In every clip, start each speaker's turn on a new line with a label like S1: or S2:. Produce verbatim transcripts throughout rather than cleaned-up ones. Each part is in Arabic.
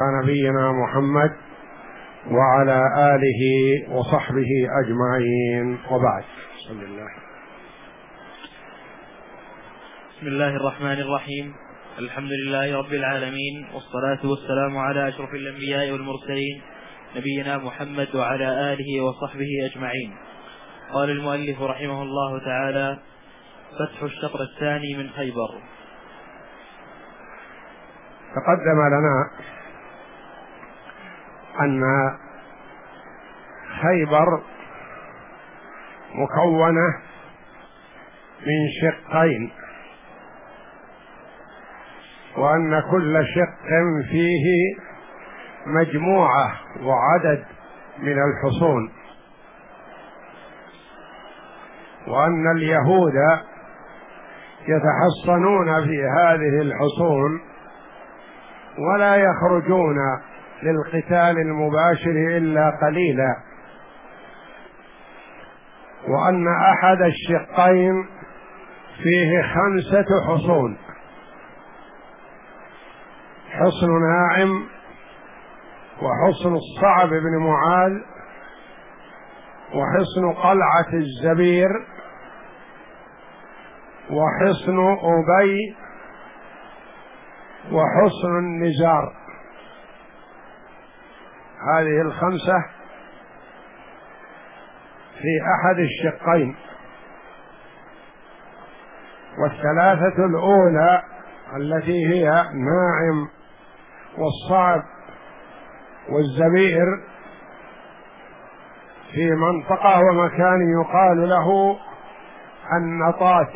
S1: نبينا محمد وعلى آله وصحبه أجمعين، وبعد. بسم الله
S2: بسم الله الرحمن الرحيم. الحمد لله رب العالمين، والصلاة والسلام على أشرف الأنبياء والمرسلين نبينا محمد وعلى آله وصحبه أجمعين. قال المؤلف رحمه الله تعالى: فتح الشطر الثاني من خيبر.
S1: تقدم لنا أن خيبر مكونة من شقين، وأن كل شق فيه مجموعة وعدد من الحصون، وأن اليهود يتحصنون في هذه الحصون ولا يخرجون للقتال المباشر إلا قليلا، وأن أحد الشقين فيه خمسة حصون: حصن ناعم، وحصن الصعب بن معاذ، وحصن قلعة الزبير، وحصن أبي، وحصن النزار. هذه الخمسة في أحد الشقين، والثلاثة الأولى التي هي ناعم والصعب والزبير في منطقة ومكان يقال له النطات،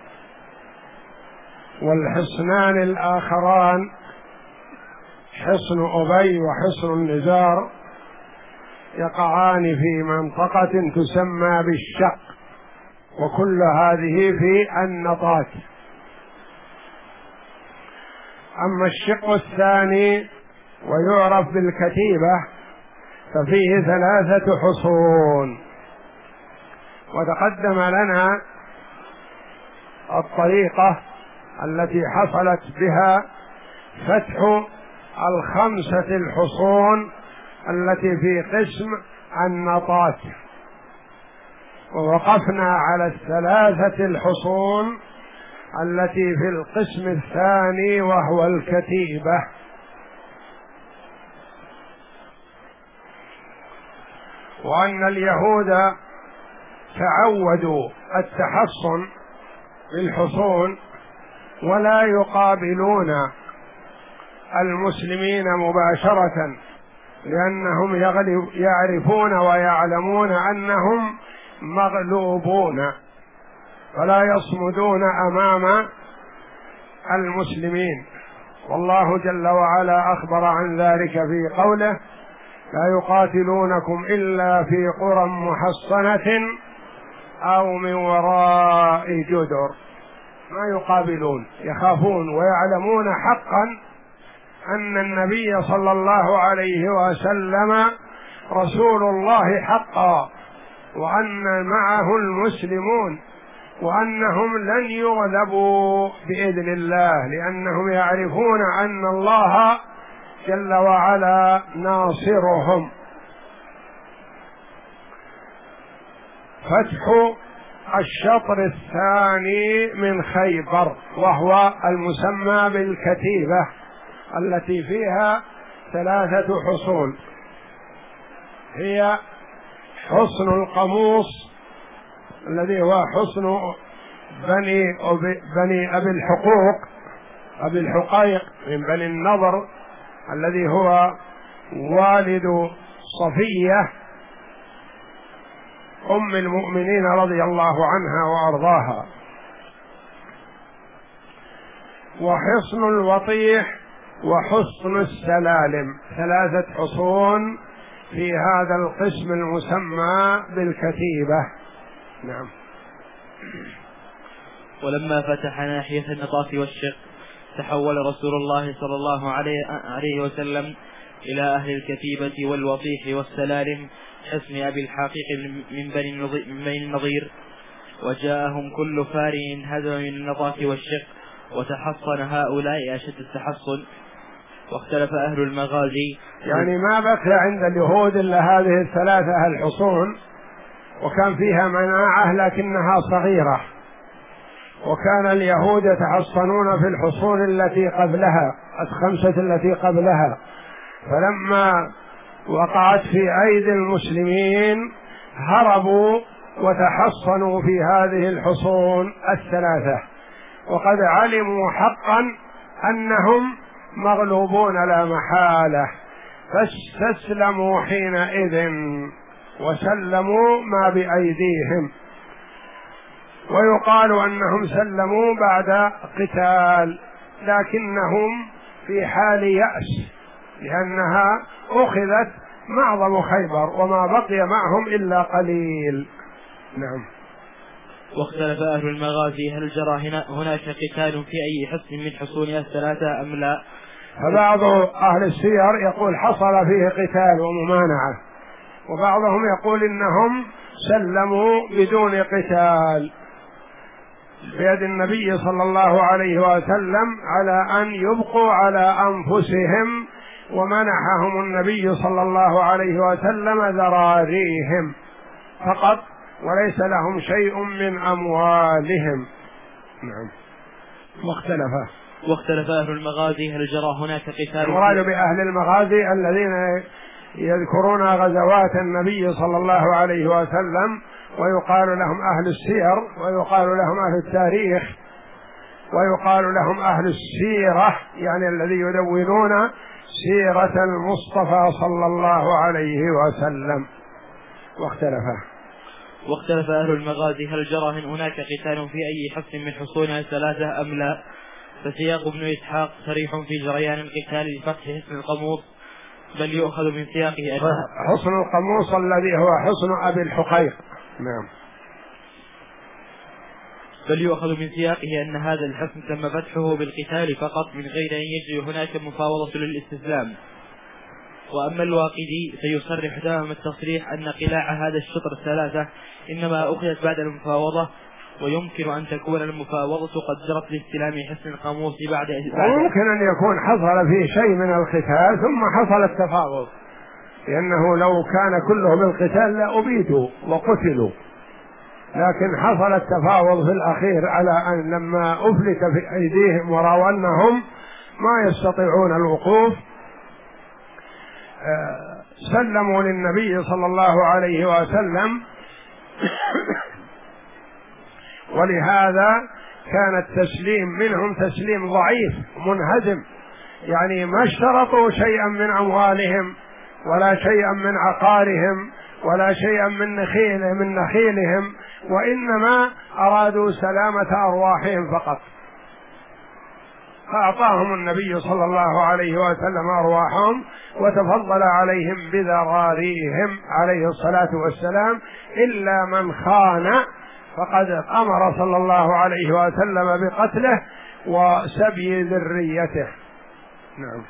S1: والحصنان الآخران حصن أبي وحصن النزار يقعان في منطقة تسمى بالشق، وكل هذه في النطات. أما الشق الثاني ويعرف بالكتيبة ففيه ثلاثة حصون، وتقدم لنا الطريقة التي حصلت بها فتح الخمسة الحصون التي في قسم النطات، ووقفنا على الثلاثة الحصون التي في القسم الثاني وهو الكتيبة. وأن اليهود تعودوا التحصن بالحصون ولا يقابلون المسلمين مباشرة، لأنهم يعرفون ويعلمون أنهم مغلوبون، فلا يصمدون أمام المسلمين. والله جل وعلا أخبر عن ذلك في قوله: لا يقاتلونكم إلا في قرى محصنة أو من وراء جدر. ما يقابلون، يخافون ويعلمون حقا أن النبي صلى الله عليه وسلم رسول الله حقا، وأن معه المسلمون، وأنهم لن يغلبوا بإذن الله، لأنهم يعرفون أن الله جل وعلا ناصرهم. فتح الشطر الثاني من خيبر، وهو المسمى بالكتيبة، التي فيها ثلاثة حصون: هي حصن القموص الذي هو حصن بني أبي, بني أبي الحقوق أبي الحقيق من بني النضر، الذي هو والد صفية أم المؤمنين رضي الله عنها وأرضاها. وحصن الوطيح وحصن السلالم، ثلاثة حصون في هذا القسم المسمى بالكتيبة. نعم.
S2: ولما فتح ناحية النطاف والشق تحول رسول الله صلى الله عليه وسلم إلى أهل الكتيبة والوطيح والسلالم حصن أبي الحقيق من بني النضير، وجاءهم كل فار هدم من النطاف والشق، وتحصن هؤلاء أشد التحصن، واختلف أهل المغازي،
S1: يعني ما بقي عند اليهود إلا هذه الثلاثة الحصون، وكان فيها مناعة لكنها صغيرة، وكان اليهود يتحصنون في الحصون التي قبلها الخمسة التي قبلها، فلما وقعت في أيدي المسلمين هربوا وتحصنوا في هذه الحصون الثلاثة، وقد علموا حقا أنهم مغلوبون لا محالة، فاستسلموا حينئذ وسلموا ما بأيديهم، ويقال أنهم سلموا بعد قتال، لكنهم في حال يأس لأنها أخذت معظم خيبر وما بقي معهم إلا قليل. نعم.
S2: واختلف أهل المغازي هل جرى هناك قتال في أي حصن من حصونها الثلاثة أم لا؟
S1: فبعض أهل السير يقول حصل فيه قتال وممانعة، وبعضهم يقول إنهم سلموا بدون قتال بيد النبي صلى الله عليه وسلم على أن يبقوا على أنفسهم، ومنحهم النبي صلى الله عليه وسلم ذراريهم فقط وليس لهم شيء من أموالهم. نعم. واختلف
S2: واختلف أهل المغازي هل جرى هناك قتال.
S1: المراد بأهل المغازي الذين يذكرون غزوات النبي صلى الله عليه وسلم، ويقال لهم أهل السير، ويقال لهم أهل التاريخ، ويقال لهم أهل السيرة، يعني الذي يدونون سيرة المصطفى صلى الله عليه وسلم. واختلف
S2: واختلف أهل المغازي هل جرى هناك قتال في أي حصن من حصونها الثلاثة أم لا؟ فسياق ابن إسحاق صريح في جريان القتال لفتح حصن القموص، بل يؤخذ من سياقه
S1: حصن القموص الذي هو حصن أبي الحقيق. نعم.
S2: بل يؤخذ من سياقه أن هذا الحصن تم فتحه بالقتال فقط من غير أن يجري هناك مفاوضة للاستسلام. وأما الواقدي فيصرح تمام التصريح أن قلاع هذا الشطر الثلاثة إنما أخذت بعد المفاوضة، ويمكن أن تكون المفاوضة قد جرت لاستلام حصن القاموس بعد
S1: وممكن أن يكون حصل فيه شيء من القتال ثم حصل التفاوض، لأنه لو كان كله بالقتال لأبيدوا وقتلوا، لكن حصل التفاوض في الأخير على أن لما أفلت في أيديهم ورأوا أنهم ما يستطيعون الوقوف سلموا للنبي صلى الله عليه وسلم. ولهذا كان التسليم منهم تسليم ضعيف منهزم، يعني ما اشترطوا شيئا من أموالهم ولا شيئا من عقارهم ولا شيئا من نخيلهم من نخيلهم وإنما أرادوا سلامة أرواحهم فقط، فأعطاهم النبي صلى الله عليه وسلم أرواحهم وتفضل عليهم بذراريهم عليه الصلاة والسلام، إلا من خان فقد أمر صلى الله عليه وسلم بقتله وسبي ذريته. نعم.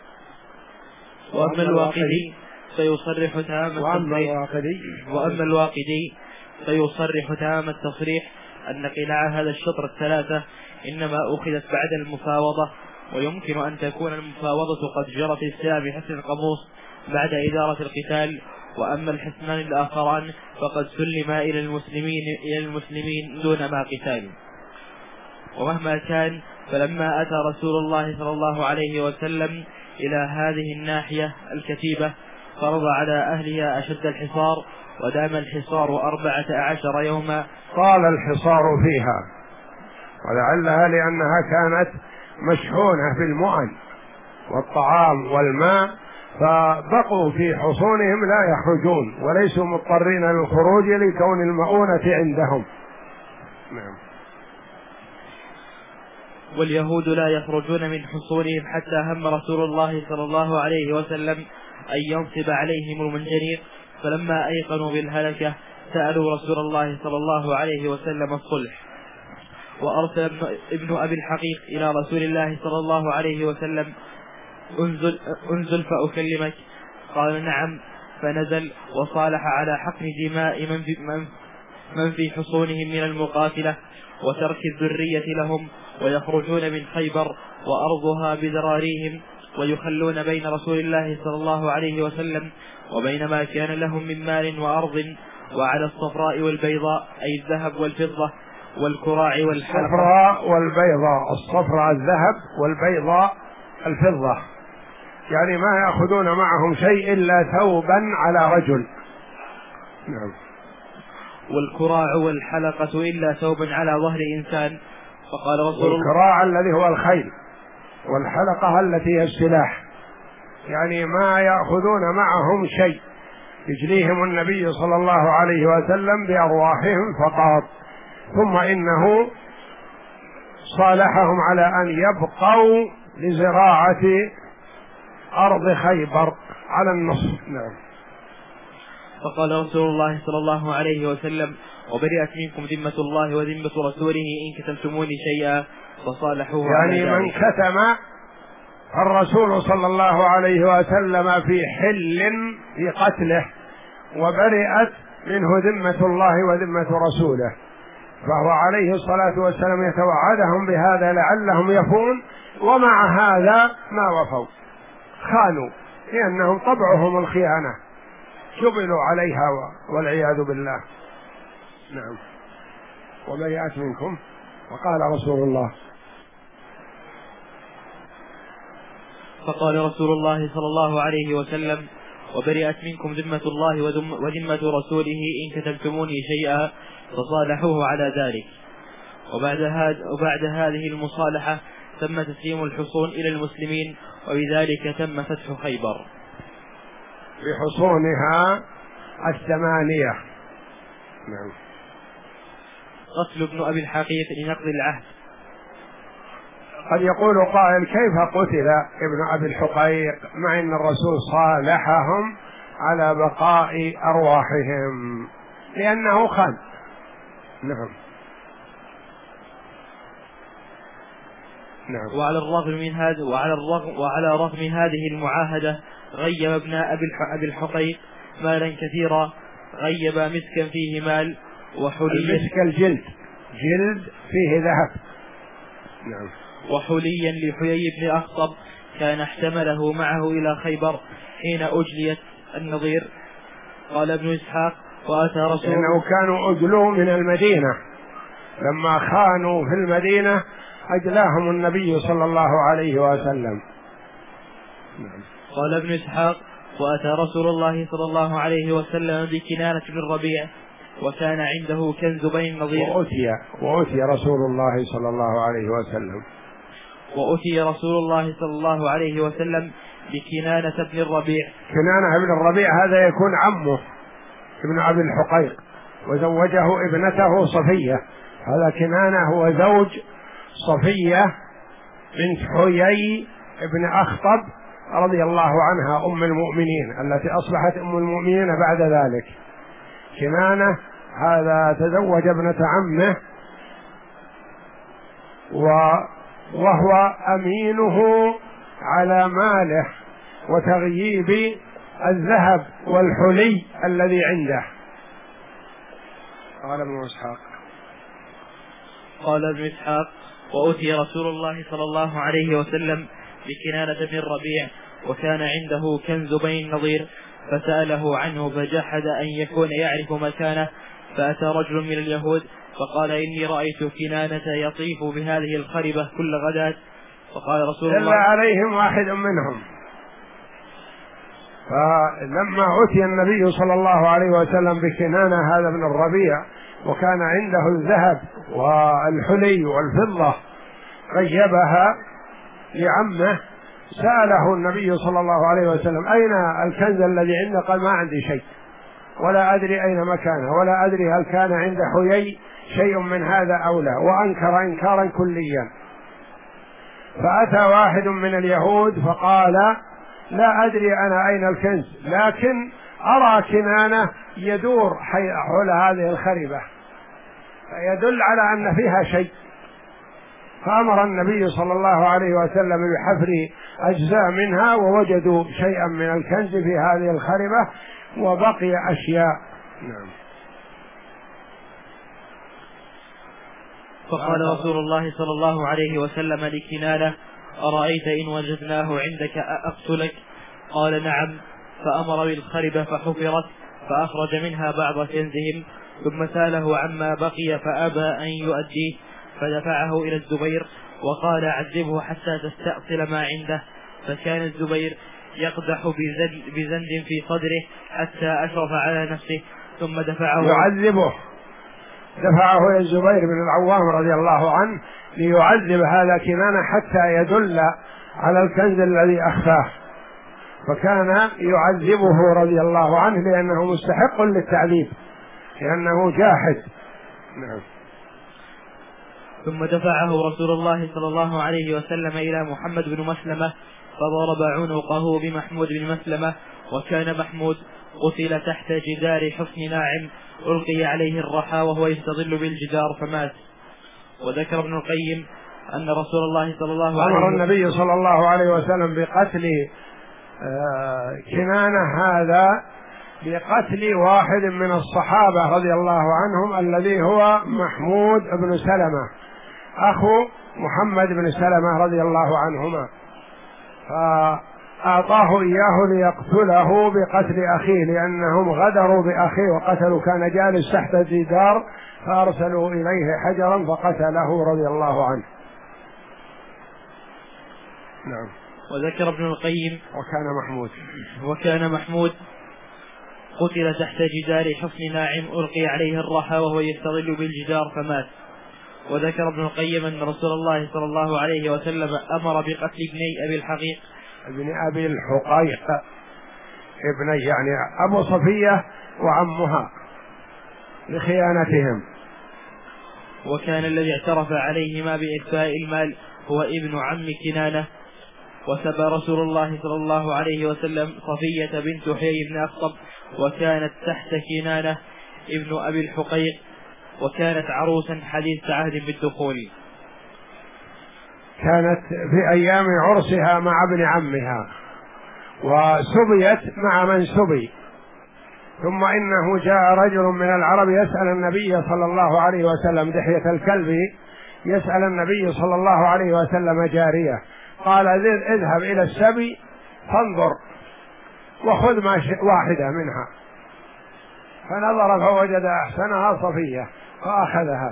S2: وأما الواقدي فيصرح تمام التصريح وأما الواقدي فيصرح تمام التصريح أن قلاع هذا الشطر الثلاثة إنما أخذت بعد المفاوضة، ويمكن أن تكون المفاوضة قد جرت استلام حصن القاموس بعد إدارة القتال. وأما الحصنان الآخران فقد سلم إلى المسلمين إلى المسلمين دون ما قتال. ومهما كان فلما أتى رسول الله صلى الله عليه وسلم إلى هذه الناحية الكتيبة فرض على أهلها أشد الحصار، ودام الحصار أربعة عشر يوما.
S1: طال الحصار فيها، ولعلها لأنها كانت مشحونة بالمؤن والطعام والماء، فبقوا في حصونهم لا يخرجون وليسوا مضطرين للخروج لكون المؤونة عندهم. نعم.
S2: واليهود لا يخرجون من حصونهم حتى هم رسول الله صلى الله عليه وسلم أن ينصب عليهم المنجنيق، فلما أيقنوا بالهلكة سألوا رسول الله صلى الله عليه وسلم الصلح. وأرسل ابن أبي الحقيق إلى رسول الله صلى الله عليه وسلم انزل, انزل فأكلمك. قال نعم، فنزل وصالح على حقن دماء من في, من, من في حصونهم من المقاتلة وترك الذرية لهم، ويخرجون من خيبر وأرضها بذراريهم ويخلون بين رسول الله صلى الله عليه وسلم وبين ما كان لهم من مال وأرض، وعلى الصفراء والبيضاء أي الذهب والفضة والكراع والحلقة.
S1: الصفراء والبيضاء، الصفراء الذهب والبيضاء الفضة، يعني ما يأخذون معهم شيء إلا ثوبا على رجل. نعم.
S2: والكراع والحلقة إلا ثوبا على ظهر إنسان. فقال رسول الله،
S1: والكراع الذي هو الخيل، والحلقة التي هي السلاح، يعني ما يأخذون معهم شيء، يجليهم النبي صلى الله عليه وسلم بأرواحهم فقط. ثم إنه صالحهم على أن يبقوا لزراعة أرض خيبر على النصف. نعم.
S2: فقال رسول الله صلى الله عليه وسلم: وبرئت منكم ذمة الله وذمة رسوله إن كتمتموني شيئا فصالحوه.
S1: يعني من كتم الرسول صلى الله عليه وسلم في حل في قتله، وبرئت منه ذمة الله وذمة رسوله، فهو عليه الصلاة والسلام يتوعدهم بهذا لعلهم يفون، ومع هذا ما وفوا، خانوا، لأنهم طبعهم الخيانة، جبلوا عليها والعياذ بالله. نعم. وبرئت منكم، وقال رسول الله
S2: فقال رسول الله صلى الله عليه وسلم: وبرئت منكم ذمة الله وذمة رسوله إن كتبتموني شيئا فصالحوه على ذلك. وبعد, هاد وبعد هذه المصالحة تم تسليم الحصون إلى المسلمين، وبذلك تم فتح خيبر
S1: بحصونها الثمانية. نعم.
S2: قتل ابن أبي الحقيق لنقض العهد.
S1: قد يقول قائل: كيف قتل ابن أبي الحقيق مع أن الرسول صالحهم على بقاء أرواحهم؟ لأنه خان. نعم. نعم.
S2: وعلى الرغم من هذا وعلى الرغم وعلى رغم هذه المعاهدة غيب ابن أبي الحقيق مالا كثيرا، غيب مسكا فيه مال وحليا.
S1: المسك الجلد، جلد فيه ذهب. نعم.
S2: وحليا لحيي بن أخطب كان احتمله معه إلى خيبر حين أجليت النظير. قال ابن إسحاق: وأتى رسول
S1: لأنه كانوا أجلوا من المدينة، لما خانوا في المدينة أجلاهم النبي صلى الله عليه وسلم.
S2: نعم. قال ابن إسحاق: وأتى رسول الله صلى الله عليه وسلم بكنانة بن الربيع وكان عنده كنز بني النضير.
S1: وأتي وأتي رسول الله صلى الله عليه وسلم
S2: وأتي رسول الله صلى الله عليه وسلم بكنانة بن الربيع.
S1: كنانة بن الربيع هذا يكون عمه ابن أبي الحقيق، وزوجه ابنته صفية. هذا كنانة هو زوج صفية بنت حيي ابن أخطب رضي الله عنها أم المؤمنين، التي أصبحت أم المؤمنين بعد ذلك. كنانة هذا تزوج ابنة عمه، وهو أمينه على ماله وتغييب الذهب والحلي الذي عنده. قال ابن إسحاق
S2: قال ابن إسحاق: وأتي رسول الله صلى الله عليه وسلم بكنانة بن الربيع وكان عنده كنز بني النضير، فسأله عنه فجحد أن يكون يعرف مكانه. فأتى رجل من اليهود فقال: إني رأيت كنانة يطيف بهذه الخربة كل غداة. فقال رسول الله:
S1: دل عليهم واحد منهم. فلما أتي النبي صلى الله عليه وسلم بكنانة هذا بن الربيع وكان عنده الذهب والحلي والفضة غيبها لعمه، سأله النبي صلى الله عليه وسلم: أين الكنز الذي عنده؟ قال: ما عندي شيء، ولا أدري أين مكانه، ولا أدري هل كان عند حيي شيء من هذا أو لا، وأنكر إنكارا كليا. فأتى واحد من اليهود فقال: لا أدري أنا أين الكنز، لكن أرى كنانة يدور حول هذه الخربة فيدل على أن فيها شيء. فأمر النبي صلى الله عليه وسلم بحفر أجزاء منها، ووجدوا شيئا من الكنز في هذه الخربة وبقي أشياء. نعم.
S2: فقال رسول الله صلى الله عليه وسلم لكنانة: أرأيت إن وجدناه عندك أقتلك؟ قال نعم. فأمر بالخربة فحفرت فأخرج منها بعض كنزهم، ثم سأله عما بقي فأبى أن يؤديه، فدفعه إلى الزبير وقال عذبه حتى تستأصل ما عنده. فكان الزبير يقدح بزند, بزند في صدره حتى أشرف على نفسه، ثم دفعه
S1: يعذبه، دفعه إلى الزبير بن العوام رضي الله عنه ليعذب هذا كنانة حتى يدل على الكنز الذي أخفاه، فكان يعذبه رضي الله عنه لأنه مستحق للتعذيب لأنه جاحد. نعم.
S2: ثم دفعه رسول الله صلى الله عليه وسلم إلى محمد بن مسلمة فضرب عنقه بمحمود بن مسلمة، وكان محمود قتل تحت جدار حصن ناعم ألقي عليه الرحى وهو يستظل بالجدار فمات. وذكر ابن القيم أن رسول الله صلى الله عليه وسلم
S1: أمر النبي صلى الله عليه وسلم بقتل كنانة هذا بقتل واحد من الصحابة رضي الله عنهم الذي هو محمود بن سلمة أخو محمد بن سلمة رضي الله عنهما، فأعطاه إياه ليقتله بقتل أخيه لأنهم غدروا بأخيه وقتلوا، كان جالس تحت الجدار فأرسلوا إليه حجرا فقتله رضي الله عنه. نعم.
S2: وذكر ابن القيم
S1: وكان محمود
S2: وكان محمود قتل تحت جدار حصن ناعم ألقي عليه الرحى وهو يستظل بالجدار فمات. وذكر ابن القيم أن رسول الله صلى الله عليه وسلم أمر بقتل ابني أبي الحقيق
S1: ابن أبي الحقيق ابني يعني أبو صفية وعمها لخيانتهم.
S2: وكان الذي اعترف عليهما بإخفاء المال هو ابن عم كنانة. وسبى رسول الله صلى الله عليه وسلم صفية بنت حيي بن أخطب وكانت تحت كنانة ابن أبي الحقيق، وكانت عروسا حديث عهد بالدخول،
S1: كانت في أيام عرسها مع ابن عمها وسبيت مع من سبي. ثم إنه جاء رجل من العرب يسأل النبي صلى الله عليه وسلم دحية الكلب يسأل النبي صلى الله عليه وسلم جارية، قال اذهب إلى السبي فانظر وخذ ما واحدة منها، فنظر فوجد أحسنها صفية فأخذها،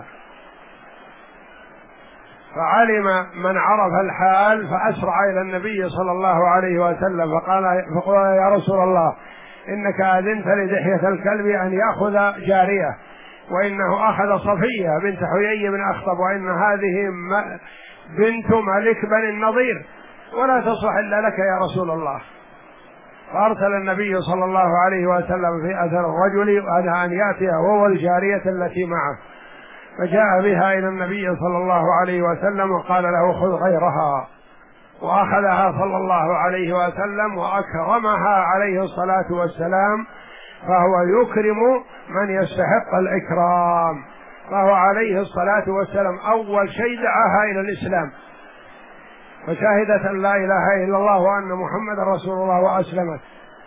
S1: فعلم من عرف الحال فأسرع إلى النبي صلى الله عليه وسلم فقال فقال يا رسول الله إنك أذنت لدحية الكلب أن يأخذ جارية، وإنه أخذ صفية بنت حيي بن أخطب، وإن هذه بنت ملك بني النضير ولا تصلح إلا لك يا رسول الله. فأرسل النبي صلى الله عليه وسلم في أثر الرجل وأدى أن يأتي هو والجارية التي معه، فجاء بها إلى النبي صلى الله عليه وسلم وقال له خذ غيرها، وأخذها صلى الله عليه وسلم وأكرمها عليه الصلاة والسلام، فهو يكرم من يستحق الإكرام، فهو عليه الصلاة والسلام أول شيء دعاها إلى الإسلام فشهدت أن لا إله إلا الله وأن محمد رسول الله وأسلمت،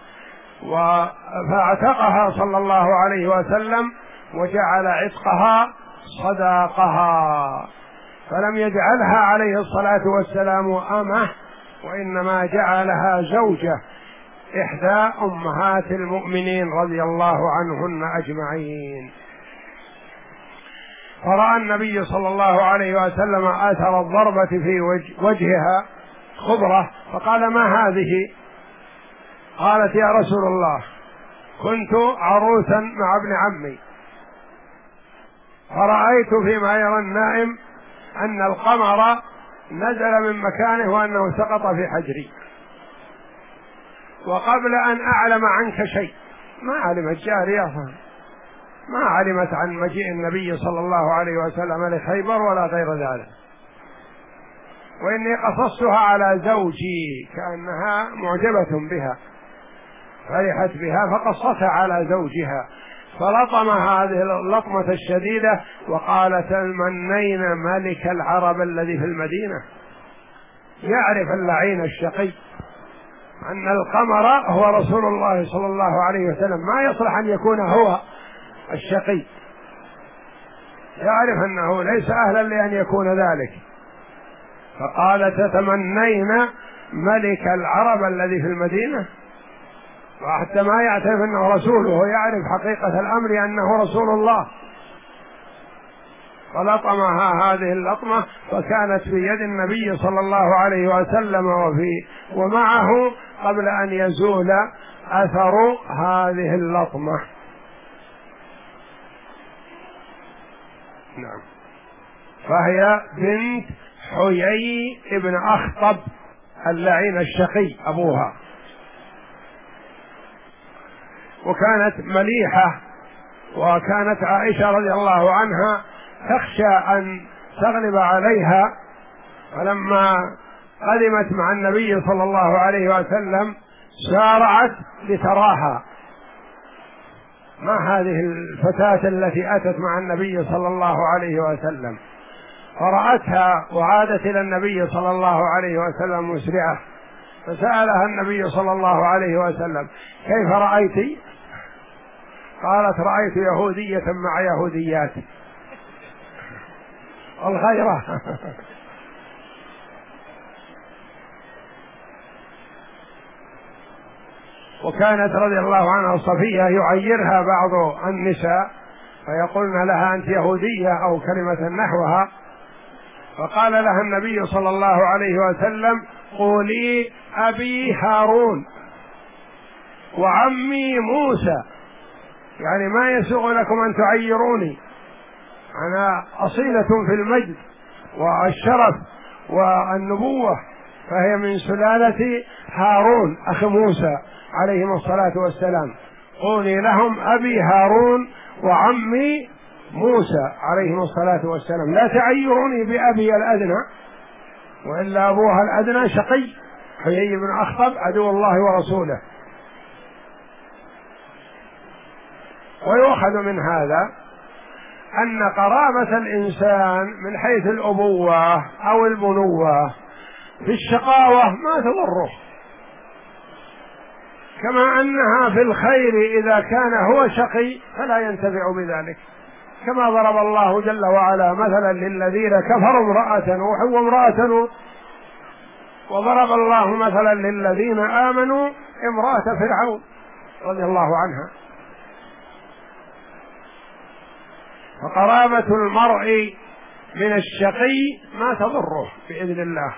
S1: فاعتقها صلى الله عليه وسلم وجعل عتقها صداقها، فلم يجعلها عليه الصلاة والسلام أمه وإنما جعلها زوجة إحدى أمهات المؤمنين رضي الله عنهن أجمعين. فرأى النبي صلى الله عليه وسلم أثر الضربة في وجهها خضرة، فقال ما هذه؟ قالت يا رسول الله كنت عروسا مع ابن عمي، فرأيت فيما يرى النائم أن القمر نزل من مكانه وأنه سقط في حجري، وقبل أن أعلم عنك شيء، ما علمت جارية ما علمت عن مجيء النبي صلى الله عليه وسلم لخيبر ولا غير ذلك، وإني قصصتها على زوجي كأنها معجبة بها فرحت بها فقصتها على زوجها، فلطم هذه اللطمة الشديدة وقال تمنين ملك العرب الذي في المدينة. يعرف اللعين الشقي أن القمر هو رسول الله صلى الله عليه وسلم، ما يصلح أن يكون هو الشقي، يعرف أنه ليس أهلا لأن يكون ذلك، فقال تتمنين ملك العرب الذي في المدينة، وحتى ما يعترف أنه رسول وهو يعرف حقيقة الأمر أنه رسول الله. فلطمها هذه اللطمة فكانت في يد النبي صلى الله عليه وسلم وفي ومعه قبل أن يزول أثر هذه اللطمة. نعم. فهي بنت حيي ابن أخطب اللعين الشقي أبوها، وكانت مليحة، وكانت عائشة رضي الله عنها تخشى أن تغلب عليها، فلما قدمت مع النبي صلى الله عليه وسلم سارعت لتراها، ما هذه الفتاة التي أتت مع النبي صلى الله عليه وسلم، فرأتها وعادت إلى النبي صلى الله عليه وسلم مسرعة، فسألها النبي صلى الله عليه وسلم كيف رأيت؟ قالت رأيت يهودية مع يهوديات، الغيرة. وكانت رضي الله عنها صفية يعيرها بعض النساء فيقولن لها أنت يهودية أو كلمة نحوها، فقال لها النبي صلى الله عليه وسلم قولي أبي هارون وعمي موسى، يعني ما يسوغ لكم أن تعيروني، أنا أصيلة في المجد والشرف والنبوة، فهي من سلالة هارون أخي موسى عليهم الصلاة والسلام، قولي لهم أبي هارون وعمي موسى عليهم الصلاة والسلام، لا تعيروني بأبي الأدنى، وإلا أبوها الأدنى شقي حيي بن أخطب عدو الله ورسوله. ويؤخذ من هذا أن قرابة الإنسان من حيث الأبوة أو البنوة في الشقاوة ما تضره، كما أنها في الخير إذا كان هو شقي فلا ينتفع بذلك، كما ضرب الله جل وعلا مثلا للذين كفروا امرأة نوح وامرأة لوط، وضرب الله مثلا للذين آمنوا امرأة فرعون رضي الله عنها. فقرابة المرء من الشقي ما تضره بإذن الله،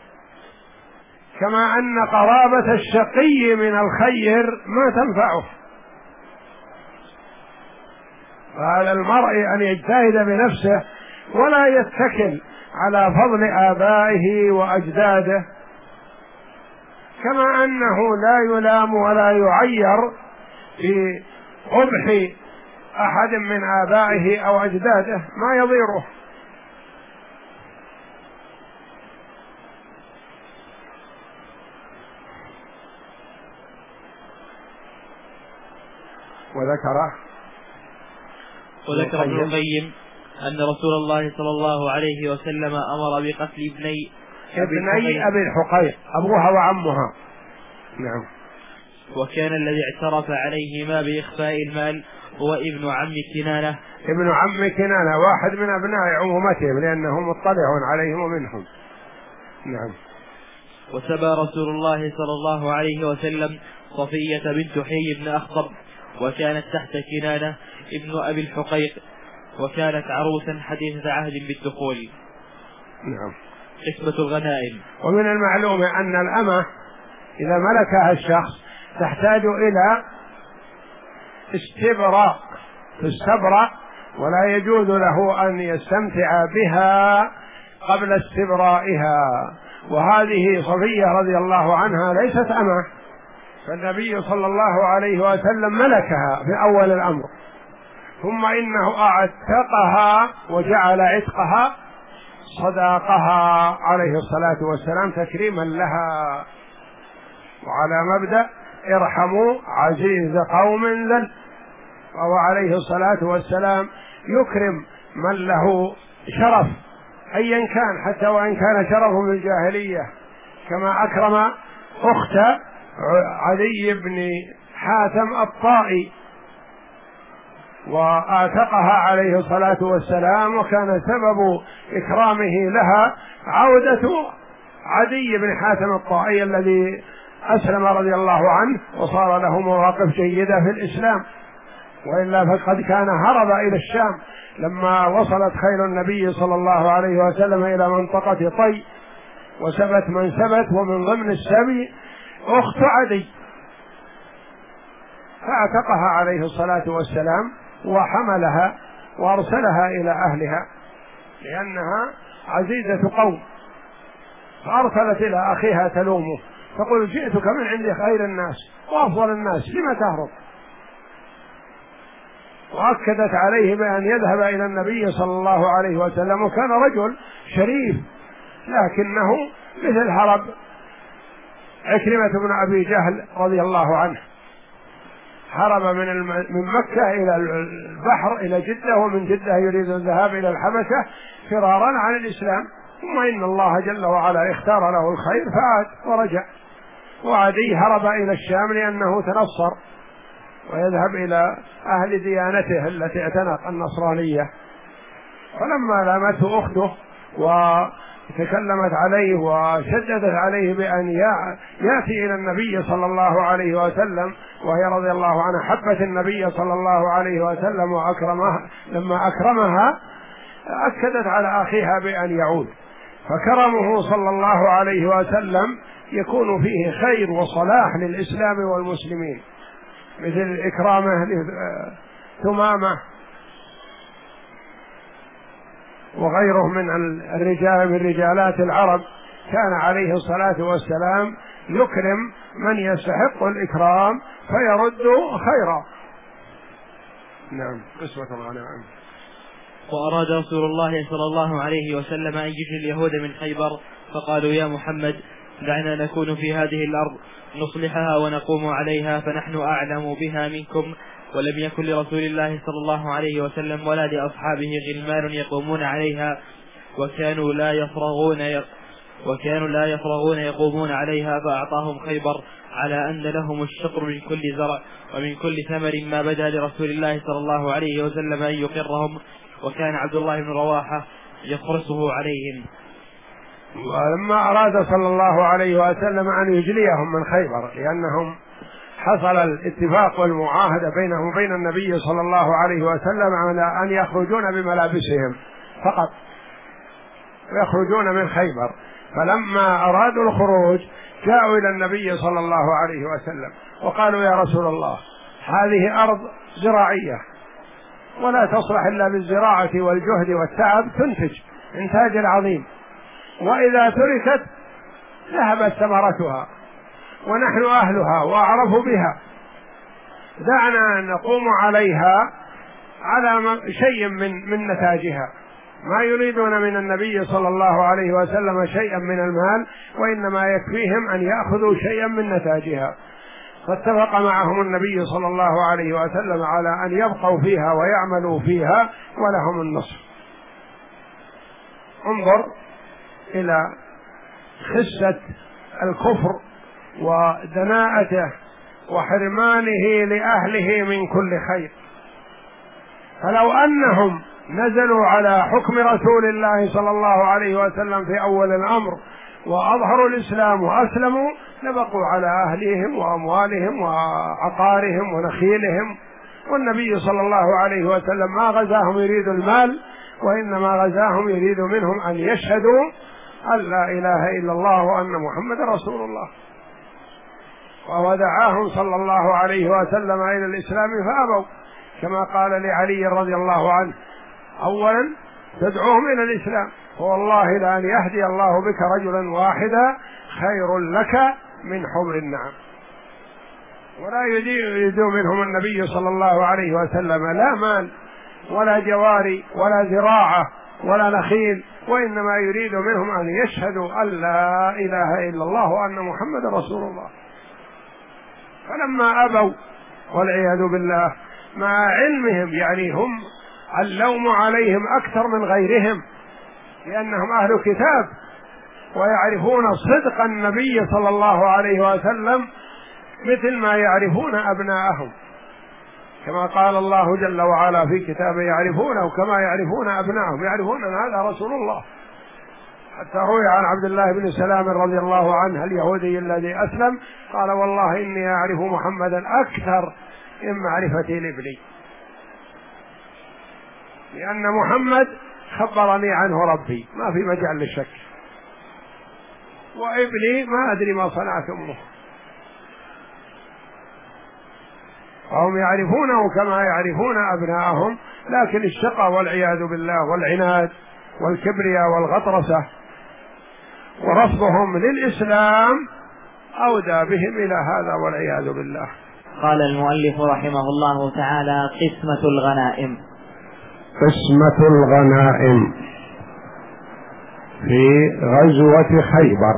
S1: كما أن قرابة الشقي من الخير ما تنفعه. فعلى المرء أن يجتهد بنفسه ولا يتكل على فضل آبائه وأجداده، كما أنه لا يلام ولا يعير في قبح أحد من آبائه أو أجداده، ما يضيره. وذكر
S2: وذكر ابن القيم أن رسول الله صلى الله عليه وسلم أمر بقتل ابني
S1: ابني أبي الحقيق أبوها وعمها. نعم.
S2: وكان الذي اعترف عليهما بإخفاء المال هو ابن عم كنانة
S1: ابن عم كنانة واحد من أبناء عمومتهم لأنه مطلع عليهم ومنهم. نعم.
S2: وسبى رسول الله صلى الله عليه وسلم صفية بنت حيي بن أخطب، وكانت تحت كنانة ابن أبي الحقيق، وكانت عروسا حديثة عهد بالدخول.
S1: نعم.
S2: قسمة الغنائم.
S1: ومن المعلوم أن الأمة إذا ملكها الشخص تحتاج إلى استبراء تستبرأ، ولا يجوز له أن يستمتع بها قبل استبرائها. وهذه صفية رضي الله عنها ليست أمة، فالنبي صلى الله عليه وسلم ملكها في أول الأمر، ثم إنه أعتقها وجعل عتقها صداقها عليه الصلاة والسلام تكريما لها، وعلى مبدأ ارحموا عزيز قوم ذل، وهو عليه الصلاة والسلام يكرم من له شرف أيا كان، حتى وإن كان شرفه من الجاهلية، كما أكرم أخت عدي بن حاتم الطائي وآتقها عليه الصلاة والسلام، وكان سبب إكرامه لها عودة عدي بن حاتم الطائي الذي أسلم رضي الله عنه وصار له مواقف جيدة في الإسلام، وإلا فقد كان هرب إلى الشام لما وصلت خيل النبي صلى الله عليه وسلم إلى منطقة طي وسبت من سبت، ومن ضمن السبي أخت عدي، فأعتقها عليه الصلاة والسلام وحملها وأرسلها إلى أهلها لأنها عزيزة قوم، فأرسلت إلى أخيها تلومه تقول جئتك من عند خير الناس وأفضل الناس لم تهرب، وأكدت عليه بأن يذهب إلى النبي صلى الله عليه وسلم، وكان رجل شريف لكنه مثل هرب عكرمة بن أبي جهل رضي الله عنه، هرب من الم... من مكة إلى البحر إلى جدة، ومن جدة يريد الذهاب إلى الحبشة فرارا عن الإسلام، ثم إن الله جل وعلا اختار له الخير فعاد ورجع. وعدي هرب إلى الشام لأنه تنصر ويذهب إلى أهل ديانته التي اعتنق النصرانية، فلما لامته أخته وتكلمت عليه وشددت عليه بأن يأتي إلى النبي صلى الله عليه وسلم، وهي رضي الله عنها حبت النبي صلى الله عليه وسلم وأكرمها، لما أكرمها أكدت على أخيها بأن يعود، فكرمه صلى الله عليه وسلم يكون فيه خير وصلاح للإسلام والمسلمين، مثل إكرامه لثمامة وغيره من الرجال من رجالات العرب، كان عليه الصلاة والسلام يكرم من يستحق الإكرام فيرد خيرا. نعم. قسوة الغنائم.
S2: وأراد رسول الله صلى الله عليه وسلم أن يجري اليهود من خيبر، فقالوا يا محمد دعنا نكون في هذه الأرض نصلحها ونقوم عليها، فنحن أعلم بها منكم، ولم يكن لرسول الله صلى الله عليه وسلم ولا لأصحابه غلمان يقومون عليها، وكانوا لا يفرغون وكانوا لا يفرغون يقومون عليها، فأعطاهم خيبر على أن لهم الشطر من كل زرع ومن كل ثمر ما بدا لرسول الله صلى الله عليه وسلم أن يقرهم، وكان عبد الله بن رواحة يقرصه عليهم.
S1: ولما أراد صلى الله عليه وسلم أن يجليهم من خيبر، لأنهم حصل الاتفاق والمعاهدة بينهم وبين النبي صلى الله عليه وسلم على أن يخرجون بملابسهم فقط ويخرجون من خيبر، فلما أرادوا الخروج جاءوا إلى النبي صلى الله عليه وسلم وقالوا يا رسول الله هذه أرض زراعية ولا تصلح إلا بالزراعة والجهد والتعب، تنتج إنتاج عظيم، وإذا تركت ذهبت ثمرتها ونحن أهلها وأعرف بها، دعنا نقوم عليها على شيء من من نتاجها، ما يريدون من النبي صلى الله عليه وسلم شيئا من المال، وإنما يكفيهم أن يأخذوا شيئا من نتاجها. فاتفق معهم النبي صلى الله عليه وسلم على أن يبقوا فيها ويعملوا فيها ولهم النصف. انظر إلى خسة الكفر ودناءته وحرمانه لأهله من كل خير، فلو أنهم نزلوا على حكم رسول الله صلى الله عليه وسلم في أول الأمر وأظهروا الإسلام وأسلموا لبقوا على أهليهم وأموالهم وعقارهم ونخيلهم، والنبي صلى الله عليه وسلم ما غزاهم يريد المال، وإنما غزاهم يريد منهم أن يشهدوا أن لا إله إلا الله وأن محمد رسول الله، ودعاهم صلى الله عليه وسلم إلى الإسلام فأبوا، كما قال لعلي رضي الله عنه أولا تدعوهم إلى الإسلام، فوالله لأن يهدي الله بك رجلا واحدا خير لك من حمر النعم. ولا يريد منهم النبي صلى الله عليه وسلم لا مال ولا جواري ولا زراعة ولا نخيل، وإنما يريد منهم أن يشهدوا أن لا إله إلا الله وأن محمد رسول الله. فلما أبوا والعياذ بالله مع علمهم، يعني هم اللوم عليهم أكثر من غيرهم لأنهم أهل كتاب ويعرفون صدق النبي صلى الله عليه وسلم مثل ما يعرفون أبناءهم، كما قال الله جل وعلا في كتابه: يعرفونه كما يعرفون أبنائهم، يعرفون أن هذا رسول الله. حتى روي عن عبد الله بن سلام رضي الله عنه اليهودي الذي أسلم قال: والله إني أعرف محمدا أكثر من معرفتي لابني، لأن محمد خبرني عنه ربي، ما في مجال للشك، وابني ما أدري ما صنعت أمه. فهم يعرفونه كما يعرفون أبناءهم، لكن الشقى والعياذ بالله والعناد والكبرياء والغطرسة ورفضهم للإسلام أودى بهم إلى هذا والعياذ بالله.
S3: قال المؤلف رحمه الله تعالى: قسمة الغنائم.
S1: قسمة الغنائم في غزوة خيبر.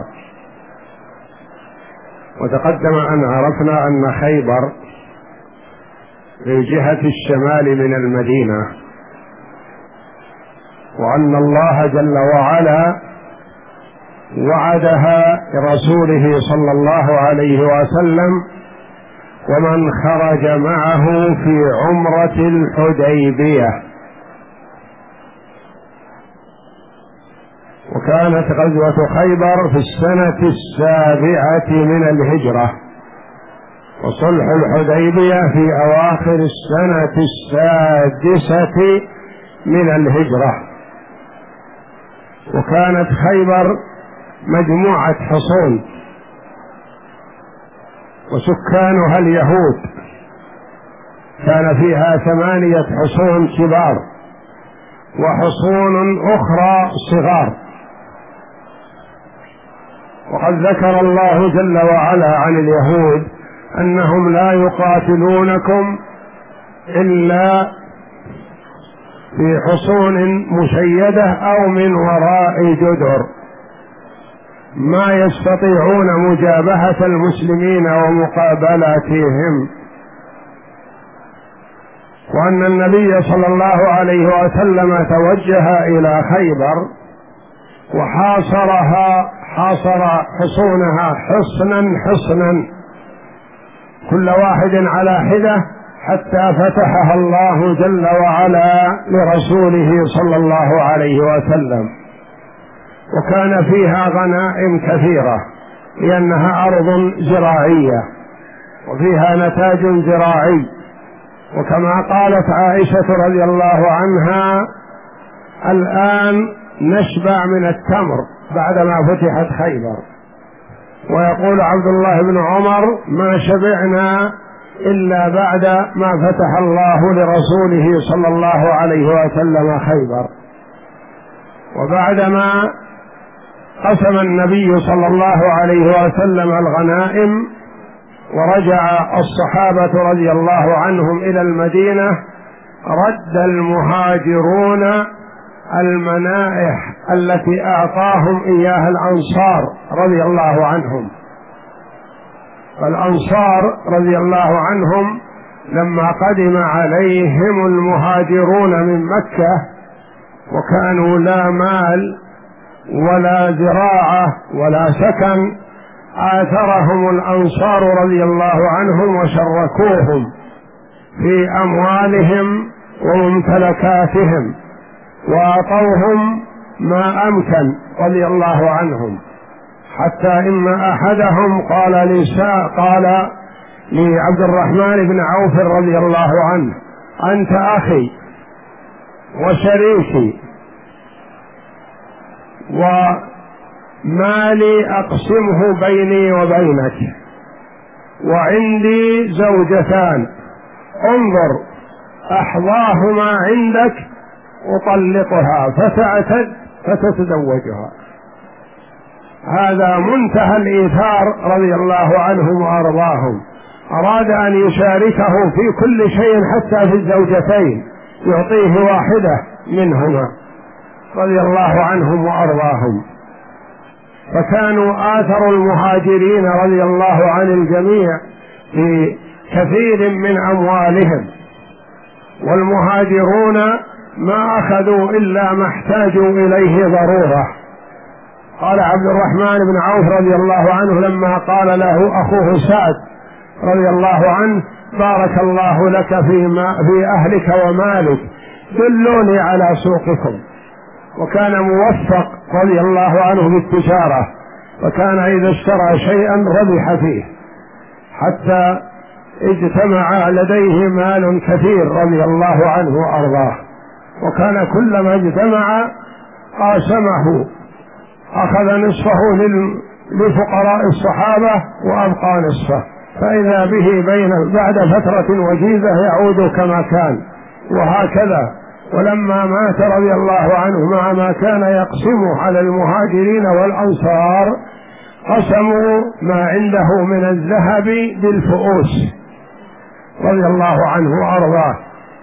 S1: وتقدم أن عرفنا أن خيبر في جهة الشمال من المدينة، وأن الله جل وعلا وعدها برسوله صلى الله عليه وسلم ومن خرج معه في عمرة الحديبية. وكانت غزوة خيبر في السنة السابعة من الهجرة، وصلح الحديبية في أواخر السنة السادسة من الهجرة. وكانت خيبر مجموعة حصون وسكانها اليهود، كان فيها ثمانية حصون كبار وحصون أخرى صغار. وقد ذكر الله جل وعلا عن اليهود أنهم لا يقاتلونكم إلا في حصون مشيدة أو من وراء جدر، ما يستطيعون مجابهة المسلمين ومقابلتهم. وأن النبي صلى الله عليه وسلم توجه إلى خيبر وحاصرها، حاصر حصونها حصنا حصنا كل واحد على حدة، حتى فتحها الله جل وعلا لرسوله صلى الله عليه وسلم. وكان فيها غنائم كثيرة لأنها أرض زراعية وفيها نتاج زراعي. وكما قالت عائشة رضي الله عنها: الآن نشبع من التمر بعدما فتحت خيبر. ويقول عبد الله بن عمر: ما شبعنا إلا بعد ما فتح الله لرسوله صلى الله عليه وسلم خيبر. وبعدما قسم النبي صلى الله عليه وسلم الغنائم ورجع الصحابة رضي الله عنهم إلى المدينة، رد المهاجرون المنائح التي أعطاهم إياها الأنصار رضي الله عنهم. فالأنصار رضي الله عنهم لما قدم عليهم المهاجرون من مكة وكانوا لا مال ولا زراعة ولا سكن، آثرهم الأنصار رضي الله عنهم وشركوهم في أموالهم وممتلكاتهم وأعطوهم ما أمكن رضي الله عنهم. حتى إن أحدهم قال لساء قال لعبد الرحمن بن عوف رضي الله عنه: أنت أخي وشريكي، ومالي أقسمه بيني وبينك، وعندي زوجتان، انظر أحظاهما عندك أطلقها فتعتد فتتزوجها. هذا منتهى الإيثار رضي الله عنهم وأرضاهم. أراد أن يشاركه في كل شيء حتى في الزوجتين، يعطيه واحدة منهما رضي الله عنهم وأرضاهم. فكانوا آثروا المهاجرين رضي الله عن الجميع في كثير من أموالهم، والمهاجرون ما أخذوا إلا ما احتاجوا إليه ضرورة. قال عبد الرحمن بن عوف رضي الله عنه لما قال له أخوه سعد رضي الله عنه: بارك الله لك في, ما في أهلك ومالك، دلوني على سوقكم. وكان موفق رضي الله عنه بالتجارة، وكان إذا اشترى شيئا ربح فيه حتى اجتمع لديه مال كثير رضي الله عنه وأرضاه، وكان كلما اجتمع قاسمه، أخذ نصفه لفقراء الصحابة وأبقى نصفه، فإذا به بين بعد فترة وجيزة يعود كما كان، وهكذا. ولما مات رضي الله عنه مع ما كان يقسمه على المهاجرين والأنصار، قسموا ما عنده من الذهب بالفؤوس رضي الله عنه وأرضاه.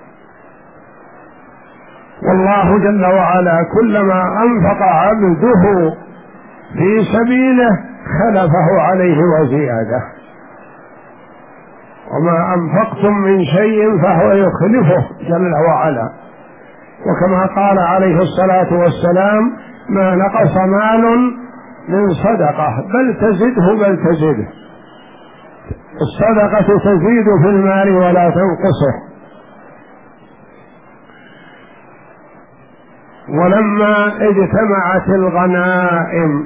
S1: والله جل وعلا كلما أنفق عبده في سبيله خلفه عليه وزيادة، وما أنفقتم من شيء فهو يخلفه جل وعلا. وكما قال عليه الصلاة والسلام: ما نقص مال من صدقة بل تزده بل تزده. الصدقة تزيد في المال ولا تنقصه. ولما اجتمعت الغنائم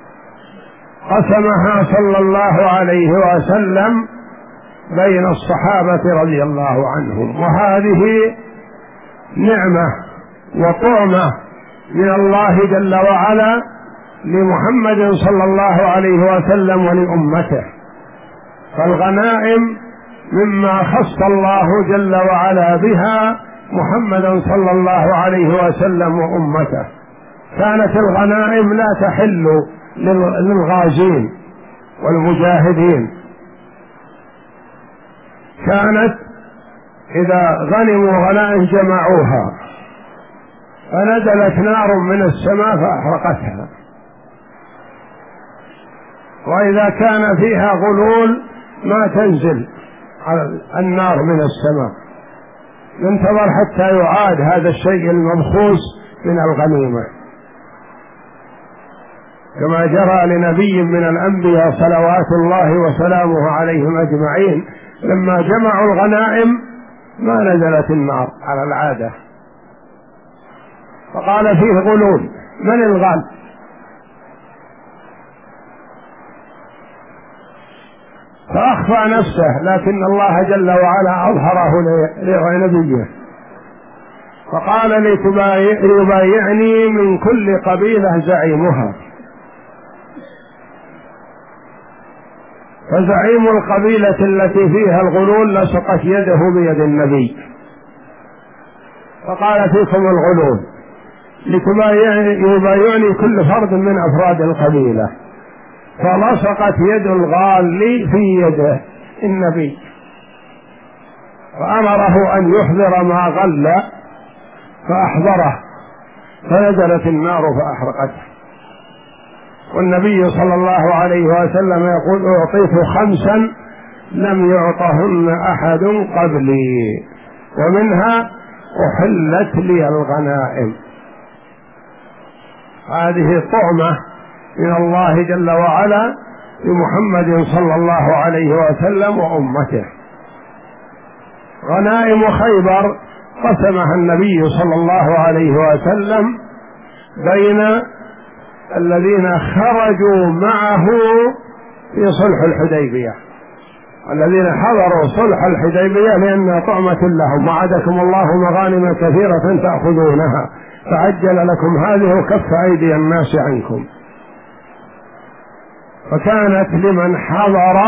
S1: قسمها صلى الله عليه وسلم بين الصحابة رضي الله عنهم، وهذه نعمة وطعمة من الله جل وعلا لمحمد صلى الله عليه وسلم ولأمته. فالغنائم مما خص الله جل وعلا بها محمدا صلى الله عليه وسلم وأمته. كانت الغنائم لا تحل للغازين والمجاهدين، كانت إذا غنموا غنائم جمعوها، فنزلت نار من السماء فأحرقتها. وإذا كان فيها غلول ما تنزل النار من السماء، ينتظر حتى يعاد هذا الشيء المبخوس من الغنيمة، كما جرى لنبي من الأنبياء صلوات الله وسلامه عليهم أجمعين، لما جمعوا الغنائم ما نزلت النار على العادة، فقال فيه غلول، من الغال؟ فأخفى نفسه، لكن الله جل وعلا أظهره لنبيه، فقال ليبايعني من كل قبيلة زعيمها. فزعيم القبيلة التي فيها الغلول لصقت يده بيد النبي، فقال فيكم الغلول، ليبايعني كل فرد من أفراد القبيلة، فلصقت يد الغال في يد النبي، فأمره أن يحضر ما غل فأحضره، فنزلت النار فأحرقته. والنبي صلى الله عليه وسلم يقول: أعطيت خمسا لم يعطهن أحد قبلي، ومنها أحلت لي الغنائم. هذه طعمة من الله جل وعلا لمحمد صلى الله عليه وسلم وأمته. غنائم خيبر قسمها النبي صلى الله عليه وسلم بين الذين خرجوا معه في صلح الحديبية، الذين حضروا صلح الحديبية لأنها طعمة لهم، وعدكم الله مغانم كثيرة تأخذونها فعجل لكم هذه وكف أيدي الناس عنكم. فكانت لمن حضر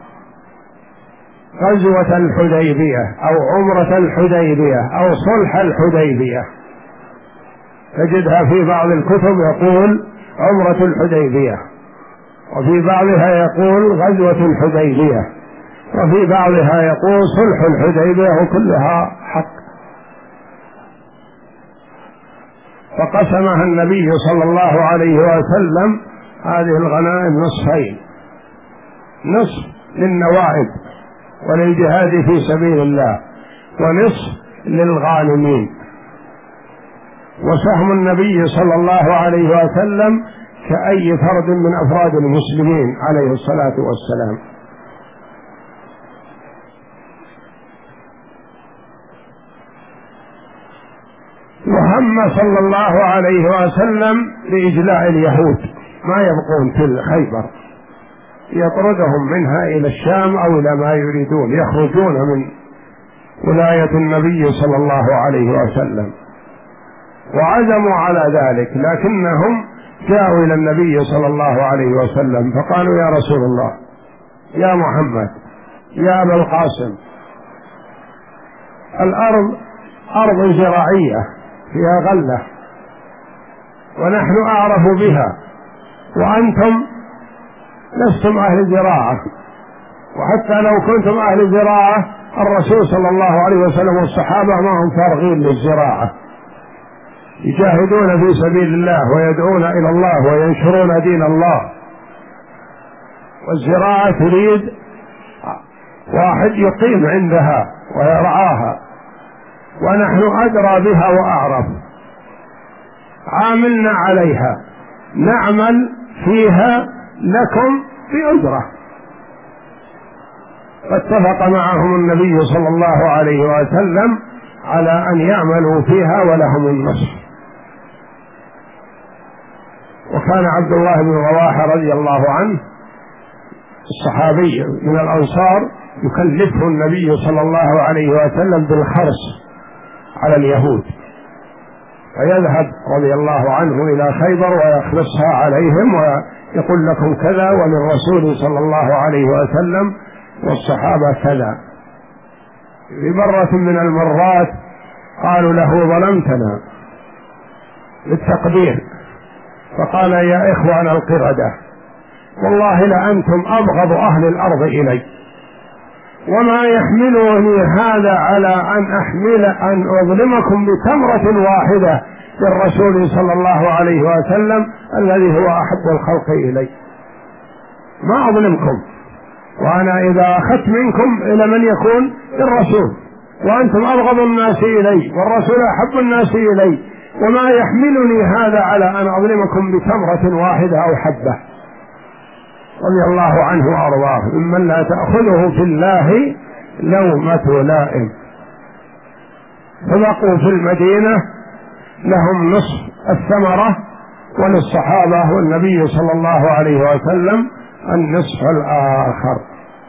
S1: غزوة الحديبية أو عمرة الحديبية أو صلح الحديبية، تجدها في بعض الكتب يقول عمرة الحديبية، وفي بعضها يقول غزوة الحديبية، وفي بعضها يقول صلح الحديبية، وكلها حق. فقسمها النبي صلى الله عليه وسلم هذه الغنائم نصفين: نصف للنوائب وللجهاد في سبيل الله، ونصف للغانمين. وسهم النبي صلى الله عليه وسلم كأي فرد من أفراد المسلمين عليه الصلاة والسلام. وهم صلى الله عليه وسلم بإجلاء اليهود، ما يبقون في خيبر، يطردهم منها إلى الشام أو إلى ما يريدون، يخرجون من ولاية النبي صلى الله عليه وسلم، وعزموا على ذلك. لكنهم جاءوا إلى النبي صلى الله عليه وسلم فقالوا: يا رسول الله، يا محمد، يا أبا القاسم، الأرض أرض زراعية فيها غلة ونحن أعرف بها، وأنتم لستم أهل زراعة، وحتى لو كنتم أهل زراعة الرسول صلى الله عليه وسلم والصحابة ما هم فارغين للزراعة، يجاهدون في سبيل الله ويدعون إلى الله وينشرون دين الله، والزراعة تريد واحد يقيم عندها ويرعاها، ونحن أدرى بها وأعرف، عاملنا عليها، نعمل فيها لكم بأجرة. فاتفق معهم النبي صلى الله عليه وسلم على أن يعملوا فيها ولهم النصف. وكان عبد الله بن رواحة رضي الله عنه الصحابي من الأنصار يكلفه النبي صلى الله عليه وسلم بالخرص على اليهود، فيذهب رضي الله عنه إلى خيبر ويخلصها عليهم ويقول: لكم كذا وللرسول صلى الله عليه وسلم والصحابة كذا. في مرة من المرات قالوا له: ظلمتنا، بالتقدير، فقال: يا إخوان القردة، والله لأنتم أبغض أهل الأرض إلي، وما يحملني هذا على أن أحمل أن أظلمكم بتمرة واحدة للرسول صلى الله عليه وسلم الذي هو أحب الخلق إلي، ما أظلمكم، وأنا إذا أخذت منكم إلى من يكون الرسول، وأنتم أبغض الناس إلي والرسول أحب الناس إلي، وما يحملني هذا على أن أظلمكم بتمرة واحدة أو حبة. رضي الله عنه وأرضاه، ممن لا تأخذه في الله لومة لائم. فبقوا في المدينة لهم نصف الثمرة، وللصحابة والنبي صلى الله عليه وسلم النصف الآخر.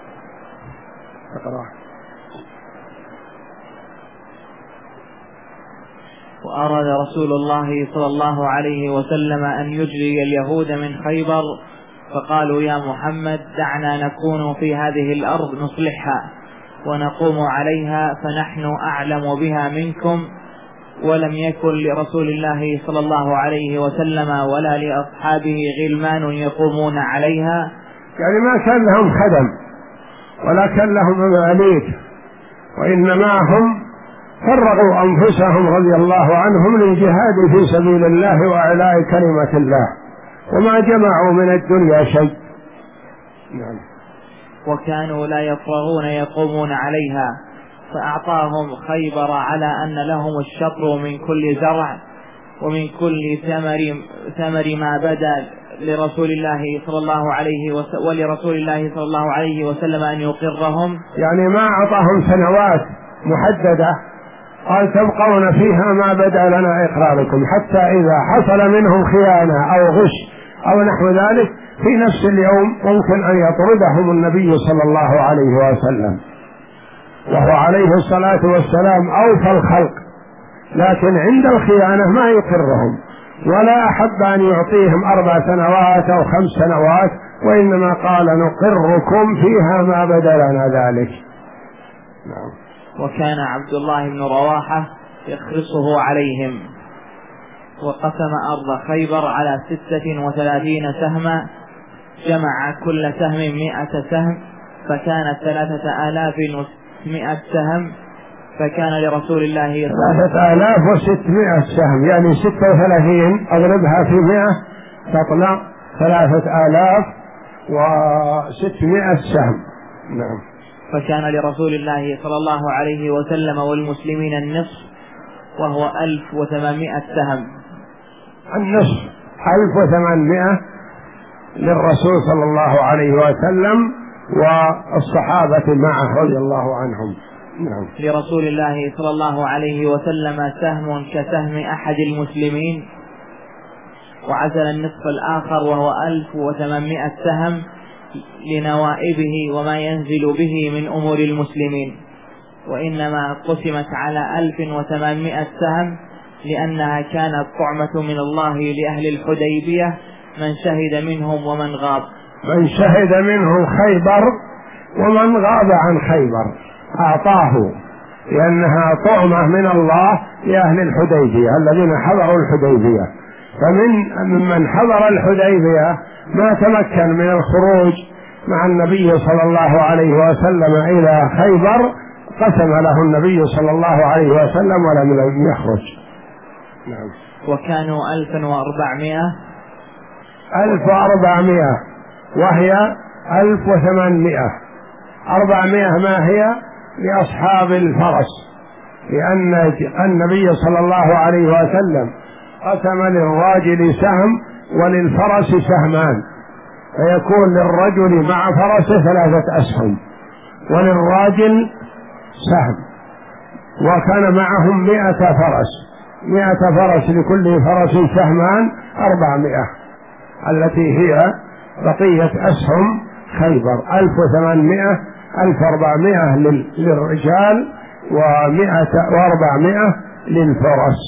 S3: وأراد رسول الله صلى الله عليه وسلم أن يجري اليهود من خيبر، فقالوا: يا محمد، دعنا نكون في هذه الأرض نصلحها ونقوم عليها، فنحن أعلم بها منكم، ولم يكن لرسول الله صلى الله عليه وسلم ولا لأصحابه غلمان يقومون عليها.
S1: يعني ما كان لهم خدم ولا كان لهم مماليك، وإنما هم فرغوا أنفسهم رضي الله عنهم للجهاد في سبيل الله وإعلاء كلمة الله، وما جمعوا من الدنيا شيء. نعم.
S3: وكانوا لا يفرغون يقومون عليها، فأعطاهم خيبر على أن لهم الشطر من كل زرع ومن كل ثمر ثمر ما بدا لرسول الله صلى الله عليه وسلم ولرسول الله صلى الله عليه وسلم أن يقرهم.
S1: يعني ما أعطاهم سنوات محددة، قال: تبقون فيها ما بدا لنا إقراركم، حتى إذا حصل منهم خيانة أو غش أو نحو ذلك في نفس اليوم ممكن أن يطردهم النبي صلى الله عليه وسلم، وهو عليه الصلاة والسلام أوفى الخلق، لكن عند الخيانة ما يقرهم، ولا أحب أن يعطيهم أربع سنوات أو خمس سنوات، وإنما قال: نقركم فيها ما بدا لنا ذلك. نعم.
S3: وكان عبد الله بن رواحة يخرصه عليهم، وقسم أرض خيبر على ستة وثلاثين سهما، جمع كل سهم مئة سهم، فكانت ثلاثة آلاف وستمائة سهم، فكان لرسول الله
S1: ثلاثة آلاف وستمائة سهم، يعني ستة وثلاثين أضربها في مئة تطلع ثلاثة آلاف وستمائة سهم. نعم.
S3: فكان لرسول الله صلى الله عليه وسلم والمسلمين النصف، وهو ألف وثمانمائة سهم.
S1: النصف ألف وثمانمائة للرسول صلى الله عليه وسلم والصحابة معه رضي الله عنهم.
S3: نعم. لرسول الله صلى الله عليه وسلم سهم كسهم أحد المسلمين، وعزل النصف الآخر وهو ألف وثمانمائة سهم لنوائبه وما ينزل به من أمور المسلمين، وإنما قسمت على ألف وثمانمائة سهم لأنها كانت طعمة من الله لأهل الحديبية من شهد منهم ومن غاب.
S1: من شهد منهم خيبر ومن غاب عن خيبر أعطاه، لأنها طعمة من الله لأهل الحديبية الذين حضروا الحديبية. فمن من حضر الحديبية ما تمكن من الخروج مع النبي صلى الله عليه وسلم إلى خيبر قسم له النبي صلى الله عليه وسلم ولم يخرج.
S3: نعم. وكانوا ألفا وأربعمائة
S1: ألف وأربعمائة وهي ألف وثمانمائة. أربعمائة ما هي لأصحاب الفرس، لأن النبي صلى الله عليه وسلم قسم للراجل سهم وللفرس سهمان، فيكون للرجل مع فرسه ثلاثة أسهم وللراجل سهم، وكان معهم مئة فرس، مئة فرس لكل فرس سهمان، أربعمائة التي هي بقية أسهم خيبر. ألف وثمانمائة ألف وأربعمائة للرجال ومئة وأربعمائة للفرس.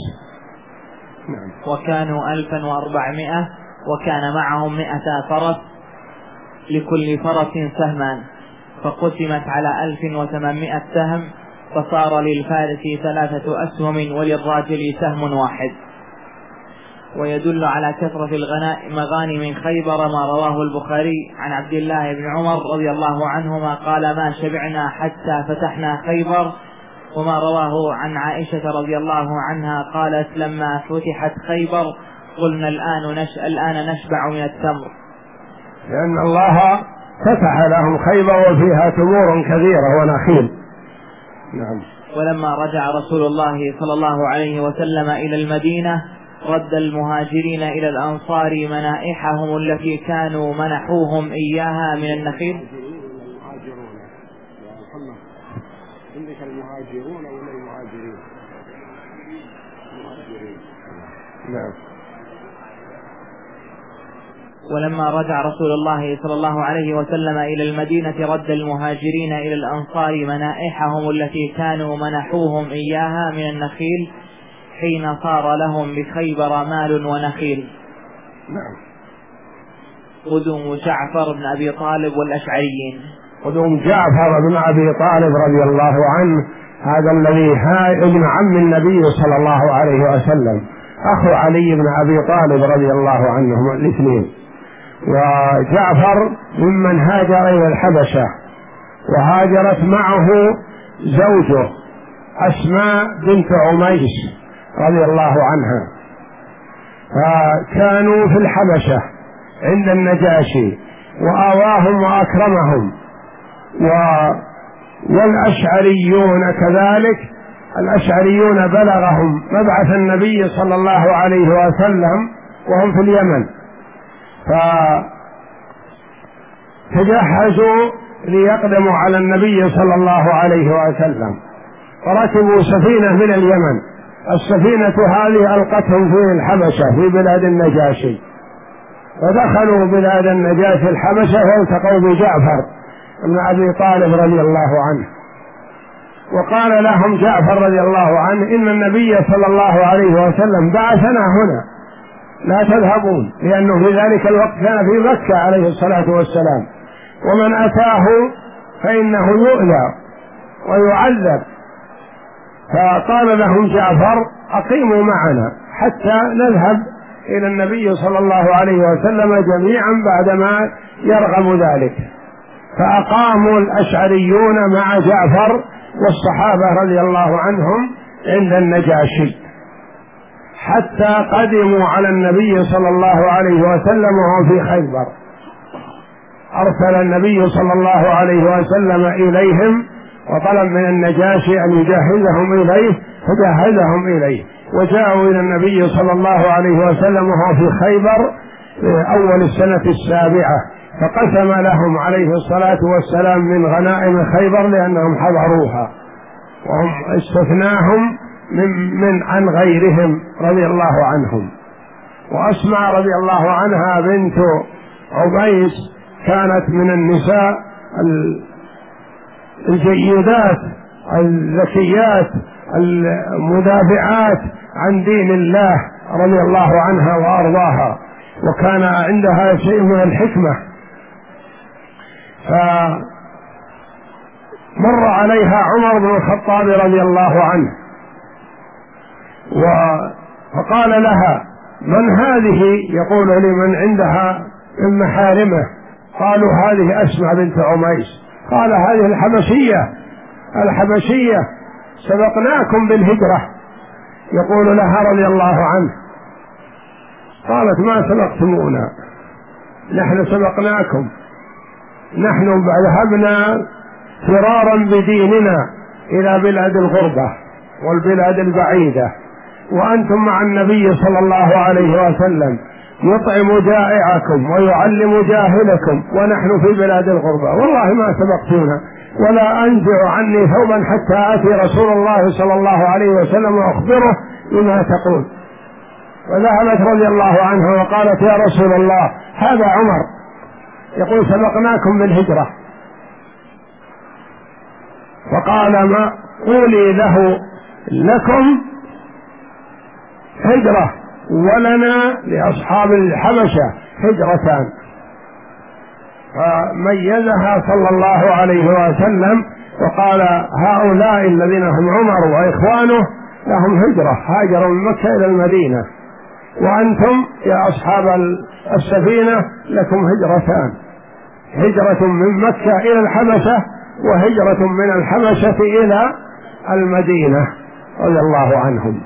S3: وكانوا ألفا وأربعمائة وكان معهم مئة فرس لكل فرس سهمان، فقسمت على ألف وثمانمائة سهم، فصار للفارس ثلاثة أسهم وللراجل سهم واحد. ويدل على كثرة المغانم خيبر ما رواه البخاري عن عبد الله بن عمر رضي الله عنهما قال: ما شبعنا حتى فتحنا خيبر. وما رواه عن عائشة رضي الله عنها قالت: لما فتحت خيبر قلنا الآن, نش... الآن نشبع من التمر،
S1: لأن الله فتح لهم خيبر وفيها تمور كثيرة ونخيل.
S3: نعم. ولما رجع رسول الله صلى الله عليه وسلم إلى المدينة رد المهاجرين إلى الأنصار منائحهم التي كانوا منحوهم إياها من النخيل.
S1: عندك المهاجرون ولا المهاجرين؟ المهاجرين. نعم.
S3: ولما رجع رسول الله صلى الله عليه وسلم إلى المدينة رد المهاجرين إلى الأنصار منائحهم التي كانوا منحوهم إياها من النخيل حين صار لهم بخيبر مال ونخيل.
S1: نعم.
S3: قدوم جعفر بن أبي طالب والأشعريين.
S1: قدوم جعفر بن أبي طالب رضي الله عنه، هذا الذي ابن عم النبي صلى الله عليه وسلم، أخو علي بن أبي طالب رضي الله عنهم الاثنين. وجعفر ممن هاجر إلى الحبشة، وهاجرت معه زوجه أسماء بنت عميس رضي الله عنها، فكانوا في الحبشة عند النجاشي وآواهم وأكرمهم. و... والأشعريون كذلك، الأشعريون بلغهم مبعث النبي صلى الله عليه وسلم وهم في اليمن، فتجهزوا ليقدموا على النبي صلى الله عليه وسلم، فركبوا سفينة من اليمن. السفينة هذه ألقتهم في الحبشة في بلاد النجاشي، ودخلوا بلاد النجاشي الحبشة والتقوا بجعفر بن أبي طالب رضي الله عنه، وقال لهم جعفر رضي الله عنه: إن النبي صلى الله عليه وسلم بعثنا هنا لا تذهبون، لأنه في ذلك الوقت كان في مكة عليه الصلاة والسلام، ومن أتاه فإنه يؤذى ويعذب. فقال لهم جعفر: أقيموا معنا حتى نذهب إلى النبي صلى الله عليه وسلم جميعا بعدما يرغب ذلك. فأقاموا الأشعريون مع جعفر والصحابة رضي الله عنهم عند النجاشي حتى قدموا على النبي صلى الله عليه وسلم وهو في خيبر. أرسل النبي صلى الله عليه وسلم إليهم وطلب من النجاشي أن يجهزهم إليه، فجهزهم إليه، وجاءوا إلى النبي صلى الله عليه وسلم وهو في خيبر في أول السنة السابعة، فقسم لهم عليه الصلاة والسلام من غنائم خيبر لأنهم حضروها. وهم استثناهم من, من عن غيرهم رضي الله عنهم. وأسماء رضي الله عنها بنت عبيس كانت من النساء الجيدات الذكيات المدافعات عن دين الله رضي الله عنها وأرضاها، وكان عندها شيء من الحكمة. فمر عليها عمر بن الخطاب رضي الله عنه فقال لها: من هذه؟ يقول لمن عندها من محارمه. قالوا: هذه أسماء بنت عميس. قال: هذه الحبشية الحبشية سبقناكم بالهجرة. يقول لها رضي الله عنه: قالت: ما سبقتمونا، نحن سبقناكم، نحن ذهبنا فرارا بديننا إلى بلاد الغربة والبلاد البعيدة، وأنتم مع النبي صلى الله عليه وسلم يطعم جائعكم ويعلم جاهلكم، ونحن في بلاد الغربة، والله ما سبقتونا، ولا أنزع عني ثوبا حتى آتي رسول الله صلى الله عليه وسلم وأخبره بما تقول. وذهبت رضي الله عنها وقالت: يا رسول الله، هذا عمر يقول سبقناكم بالهجرة. فقال: ما قولي له لكم هجرة ولنا لأصحاب الحبشة هجرتان. فميزها صلى الله عليه وسلم وقال: هؤلاء الذين هم عمر وإخوانه لهم هجرة، هاجروا من مكة إلى المدينة، وأنتم يا أصحاب السفينة لكم هجرتان، هجرة من مكة إلى الحبشة وهجرة من الحبشة إلى المدينة رضي الله عنهم.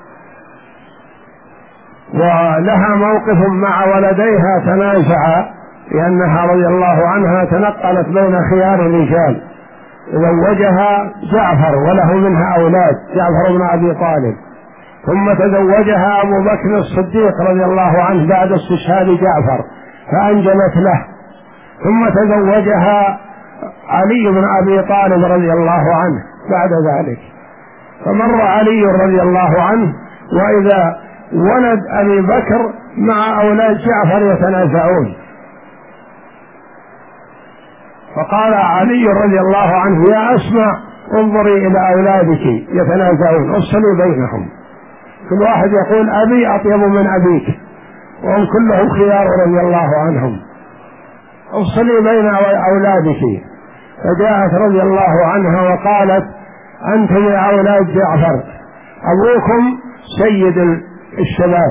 S1: ولها موقف مع ولديها تنازعا، لأنها رضي الله عنها تنقلت بين خيار الرجال، زوجها جعفر وله منها أولاد، جعفر بن أبي طالب، ثم تزوجها أبو بكر الصديق رضي الله عنه بعد استشهاد جعفر فأنجبت له، ثم تزوجها علي بن أبي طالب رضي الله عنه بعد ذلك. فمر علي رضي الله عنه وإذا ولد أبي بكر مع أولاد جعفر يتنازعون، فقال علي رضي الله عنه: يا أسماء، انظري إلى أولادك يتنازعون، افصلي بينهم، كل واحد يقول أبي أطيب من أبيك، وهم كلهم خيار رضي الله عنهم، افصلي بين أولادك. فجاءت رضي الله عنها وقالت: أنتم يا أولاد جعفر أبوكم سيد الشباب،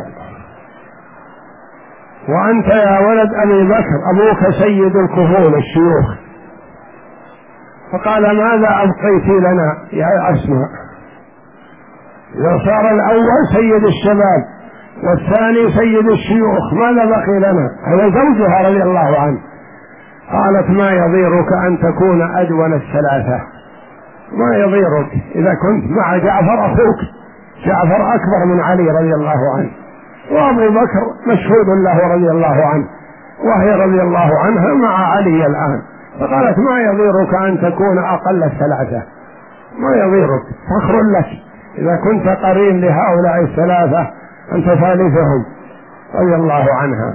S1: وأنت يا ولد أبي بكر أبوك سيد الكهول الشيوخ. فقال: ماذا أبقيت لنا يا أسماء؟ إذا صار الأول سيد الشباب والثاني سيد الشيوخ ماذا بقي لنا؟ هذا زوجها رضي الله عنه. قالت: ما يضيرك أن تكون أدون الثلاثة، ما يضيرك إذا كنت مع جعفر أخوك، جعفر أكبر من علي رضي الله عنه، وأبو بكر مشهود له رضي الله عنه، وهي رضي الله عنها مع علي الآن. فقالت: ما يضيرك أن تكون أقل الثلاثة، ما يضيرك، فخر لك إذا كنت قرين لهؤلاء الثلاثة أنت ثالثهم رضي الله عنها.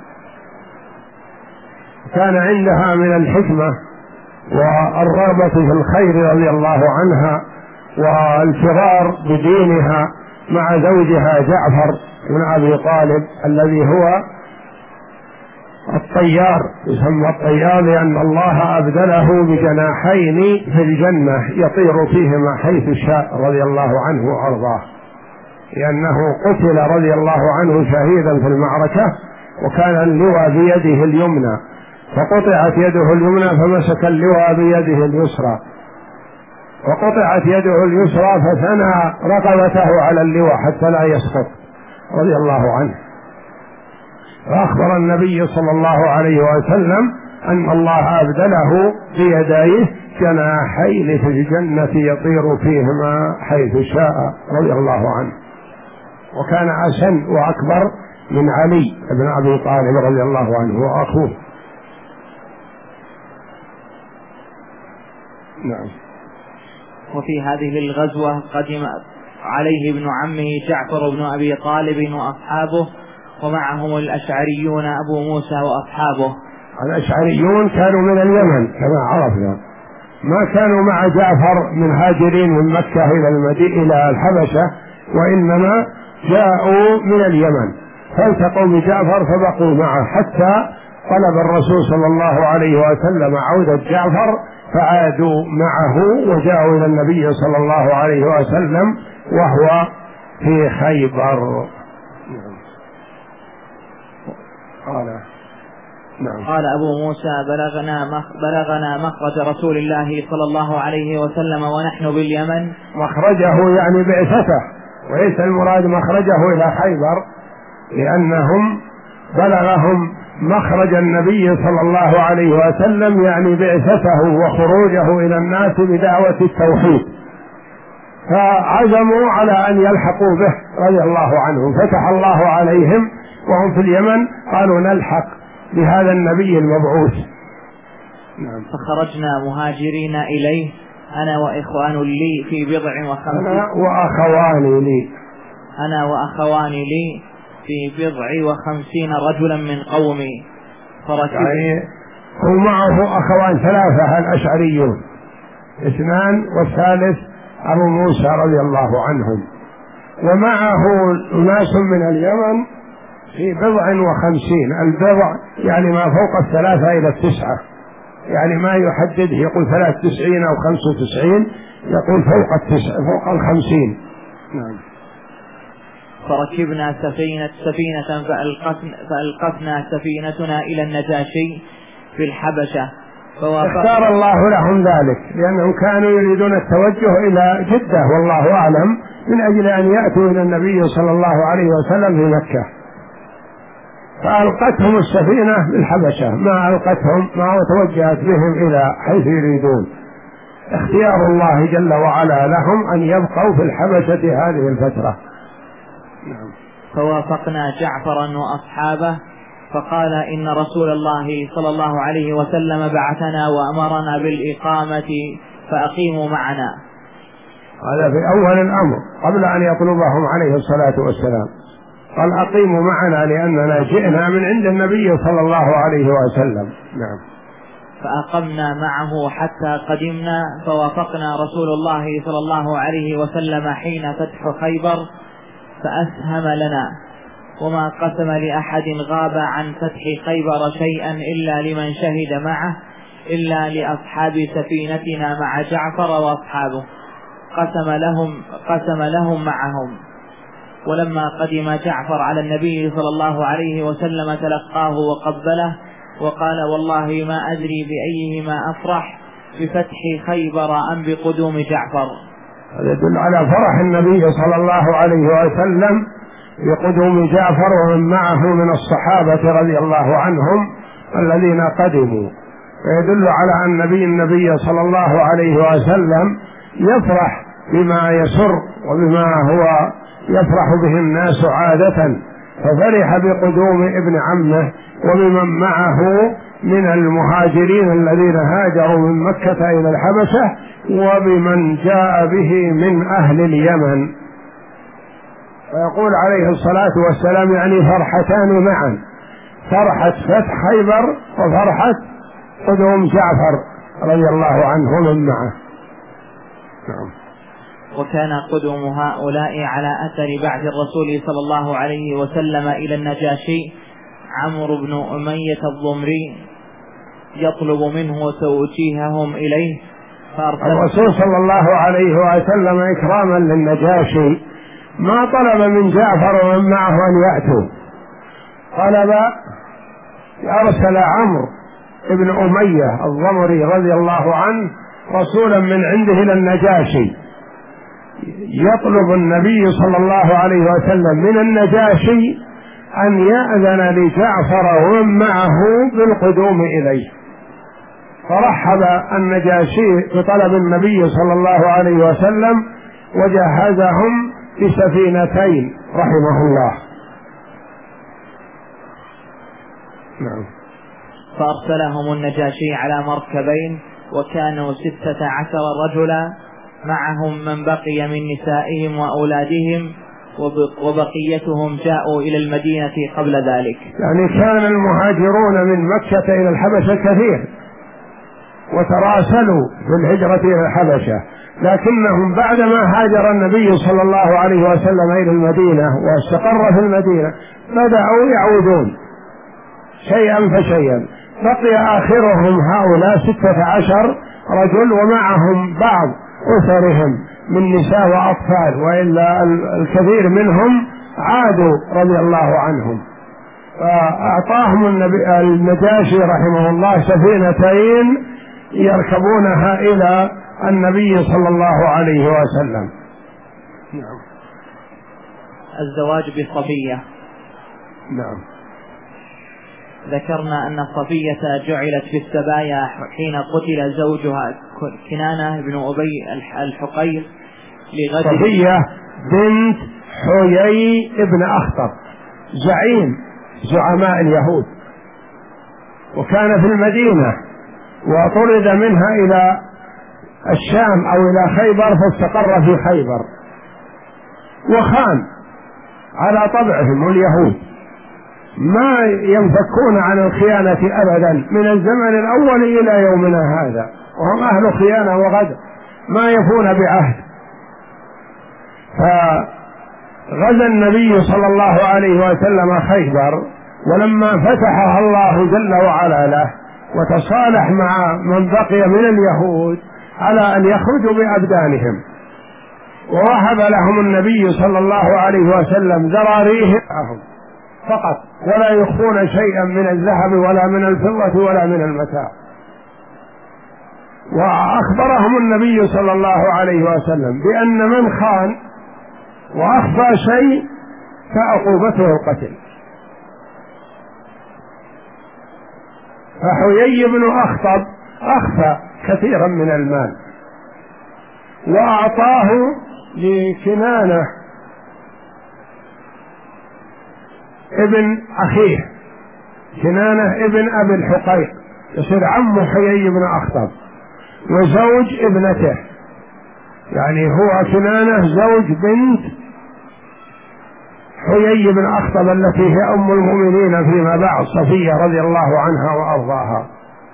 S1: كان عندها من الحكمة والرغبة في الخير رضي الله عنها والفرار بدينها مع زوجها جعفر بن أبي طالب الذي هو الطيار، يسمى الطيار لأن الله أبدله بجناحين في الجنة يطير فيهما حيث شاء رضي الله عنه وأرضاه، لأنه قتل رضي الله عنه شهيدا في المعركة، وكان اللواء بيده اليمنى، فقطعت يده اليمنى فمسك اللواء بيده اليسرى، وقطعت يده اليسرى فثنى رقبته على اللواء حتى لا يسقط رضي الله عنه. فأخبر النبي صلى الله عليه وسلم أن الله أبدله بيديه جناحين في الجنة يطير فيهما حيث شاء رضي الله عنه، وكان أسن وأكبر من علي بن أبي طالب رضي الله عنه وأخوه. نعم.
S3: وفي هذه الغزوة قدم عليه ابن عمه جعفر بن أبي طالب وأصحابه، ومعهم الأشعريون أبو موسى وأصحابه.
S1: الأشعريون كانوا من اليمن كما عرفنا، ما كانوا مع جعفر من هاجرين من مكة إلى المدينة إلى الحبشة، وإنما جاءوا من اليمن فالتقوا بجعفر فبقوا معه حتى طلب الرسول صلى الله عليه وسلم عودة جعفر فعادوا معه وجاءوا إلى النبي صلى الله عليه وسلم وهو في خيبر. قال
S3: نعم. قال أبو موسى بلغنا بلغنا مخرج رسول الله صلى الله عليه وسلم ونحن باليمن.
S1: مخرجه يعني بعثته، وليس المراد مخرجه إلى خيبر، لأنهم بلغهم مخرج النبي صلى الله عليه وسلم يعني بعثته وخروجه إلى الناس بدعوة التوحيد، فعزموا على أن يلحقوا به رضي الله عنهم، فتح الله عليهم وهم في اليمن، قالوا نلحق بهذا النبي المبعوث.
S3: نعم. فخرجنا مهاجرين إليه أنا وإخوان لي في بضع وخمسين
S1: أنا وأخواني لي
S3: أنا وأخواني لي في بضع وخمسين رجلا من قومي فركب.
S1: يعني هو معه أخوان ثلاثة الأشعريون اثنان والثالث أبو موسى رضي الله عنهم، ومعه ناس من اليمن في بضع وخمسين. البضع يعني ما فوق الثلاثة إلى التسعة، يعني ما يحدده يقول ثلاث تسعين أو خمس وتسعين، يقول فوق التسعة فوق الخمسين. نعم.
S3: فركبنا سفينة سفينة فألقتنا, فألقتنا سفينتنا إلى النجاشي في الحبشة.
S1: اختار الله لهم ذلك لأنهم كانوا يريدون التوجه إلى جدة والله أعلم، من أجل أن يأتوا إلى النبي صلى الله عليه وسلم في مكة، فألقتهم السفينة بالحبشة، ما ألقتهم ما توجهت بهم إلى حيث يريدون. اختيار الله جل وعلا لهم أن يبقوا في الحبشة هذه الفترة.
S3: نعم. فوافقنا جعفرا وأصحابه فقال إن رسول الله صلى الله عليه وسلم بعثنا وأمرنا بالإقامة فأقيموا معنا.
S1: هذا في أول الأمر قبل أن يطلبهم عليه الصلاة والسلام، قال أقيموا معنا لأننا جئنا من عند النبي صلى الله عليه وسلم. نعم.
S3: فأقمنا معه حتى قدمنا فوافقنا رسول الله صلى الله عليه وسلم حين فتح خيبر فأسهم لنا، وما قسم لأحد غاب عن فتح خيبر شيئا إلا لمن شهد معه إلا لأصحاب سفينتنا مع جعفر وأصحابه قسم لهم, قسم لهم معهم. ولما قدم جعفر على النبي صلى الله عليه وسلم تلقاه وقبله وقال والله ما أدري بأيهما أفرح بفتح خيبر أم بقدوم جعفر.
S1: هذا يدل على فرح النبي صلى الله عليه وسلم بقدوم جعفر ومن معه من الصحابة رضي الله عنهم الذين قدموا، ويدل على أن النبي النبي صلى الله عليه وسلم يفرح بما يسر وبما هو يفرح به الناس عادة، ففرح بقدوم ابن عمه وبمن معه من المهاجرين الذين هاجروا من مكة إلى الحبشة وبمن جاء به من أهل اليمن. ويقول عليه الصلاة والسلام يعني فرحتان معا، فرحة فتح خيبر وفرحة قدوم جعفر رضي الله عنه من معه.
S3: نعم. وكان قدوم هؤلاء على أثر بعث الرسول صلى الله عليه وسلم إلى النجاشي عمرو بن أمية الضمري يطلب منه توجيههم إليه،
S1: فأرسل الرسول صلى الله عليه وسلم إكراما للنجاشي ما طلب من جعفر ومن معه أن يأتوا، طلب أرسل عمرو بن أمية الضمري رضي الله عنه رسولا من عنده إلى النجاشي يطلب النبي صلى الله عليه وسلم من النجاشي أن يأذن لجعفر ومن معه بالقدوم إليه، فرحب النجاشي بطلب النبي صلى الله عليه وسلم وجهزهم بسفينتين رحمه الله.
S3: نعم. فأرسلهم النجاشي على مركبين وكانوا ستة عشر رجلا معهم من بقي من نسائهم وأولادهم وبقيتهم جاءوا إلى المدينة قبل ذلك.
S1: يعني كان المهاجرون من مكة إلى الحبشة كثير وتراسلوا في الهجرة إلى الحبشة، لكنهم بعدما هاجر النبي صلى الله عليه وسلم إلى المدينة واستقر في المدينة بدأوا يعودون شيئا فشيئا، بقي آخرهم هؤلاء ستة عشر رجل ومعهم بعض أسرهم من نساء وأطفال، وإلا الكثير منهم عادوا رضي الله عنهم. فأعطاهم النبي النجاشي رحمه الله سفينتين يركبونها إلى النبي صلى الله عليه وسلم.
S3: نعم. الزواج بصبية.
S1: نعم.
S3: ذكرنا أن صفية جعلت في السبايا حين قتل زوجها كنانة بن أبي الحقير لغدر.
S1: صفية بنت حيي بن أخطب زعيم زعماء اليهود، وكان في المدينة وطرد منها إلى الشام أو إلى خيبر فاستقر في خيبر، وخان على طبعهم اليهود ما ينفكون عن الخيانة أبدا من الزمن الأول إلى يومنا هذا، وهم أهل خيانة وغدر ما يفون بعهد. فغزا النبي صلى الله عليه وسلم خيبر، ولما فتحها الله جل وعلا له وتصالح مع من بقي من اليهود على أن يخرجوا بأبدانهم، ووهب لهم النبي صلى الله عليه وسلم ذراريهم فقط، ولا يخفون شيئا من الذهب ولا من الفضة ولا من المتاع. وأخبرهم النبي صلى الله عليه وسلم بأن من خان وأخفى شيء فعقوبته القتل. فحيي بن أخطب أخفى كثيرا من المال وأعطاه لكنانة ابن أخيه، كنانة ابن أبي الحقيق يصير عم حيي بن أخطب وزوج ابنته، يعني هو كنانة زوج بنت حيي بن أخطب التي هي أم المؤمنين فيما بعد صفية رضي الله عنها وأرضاها.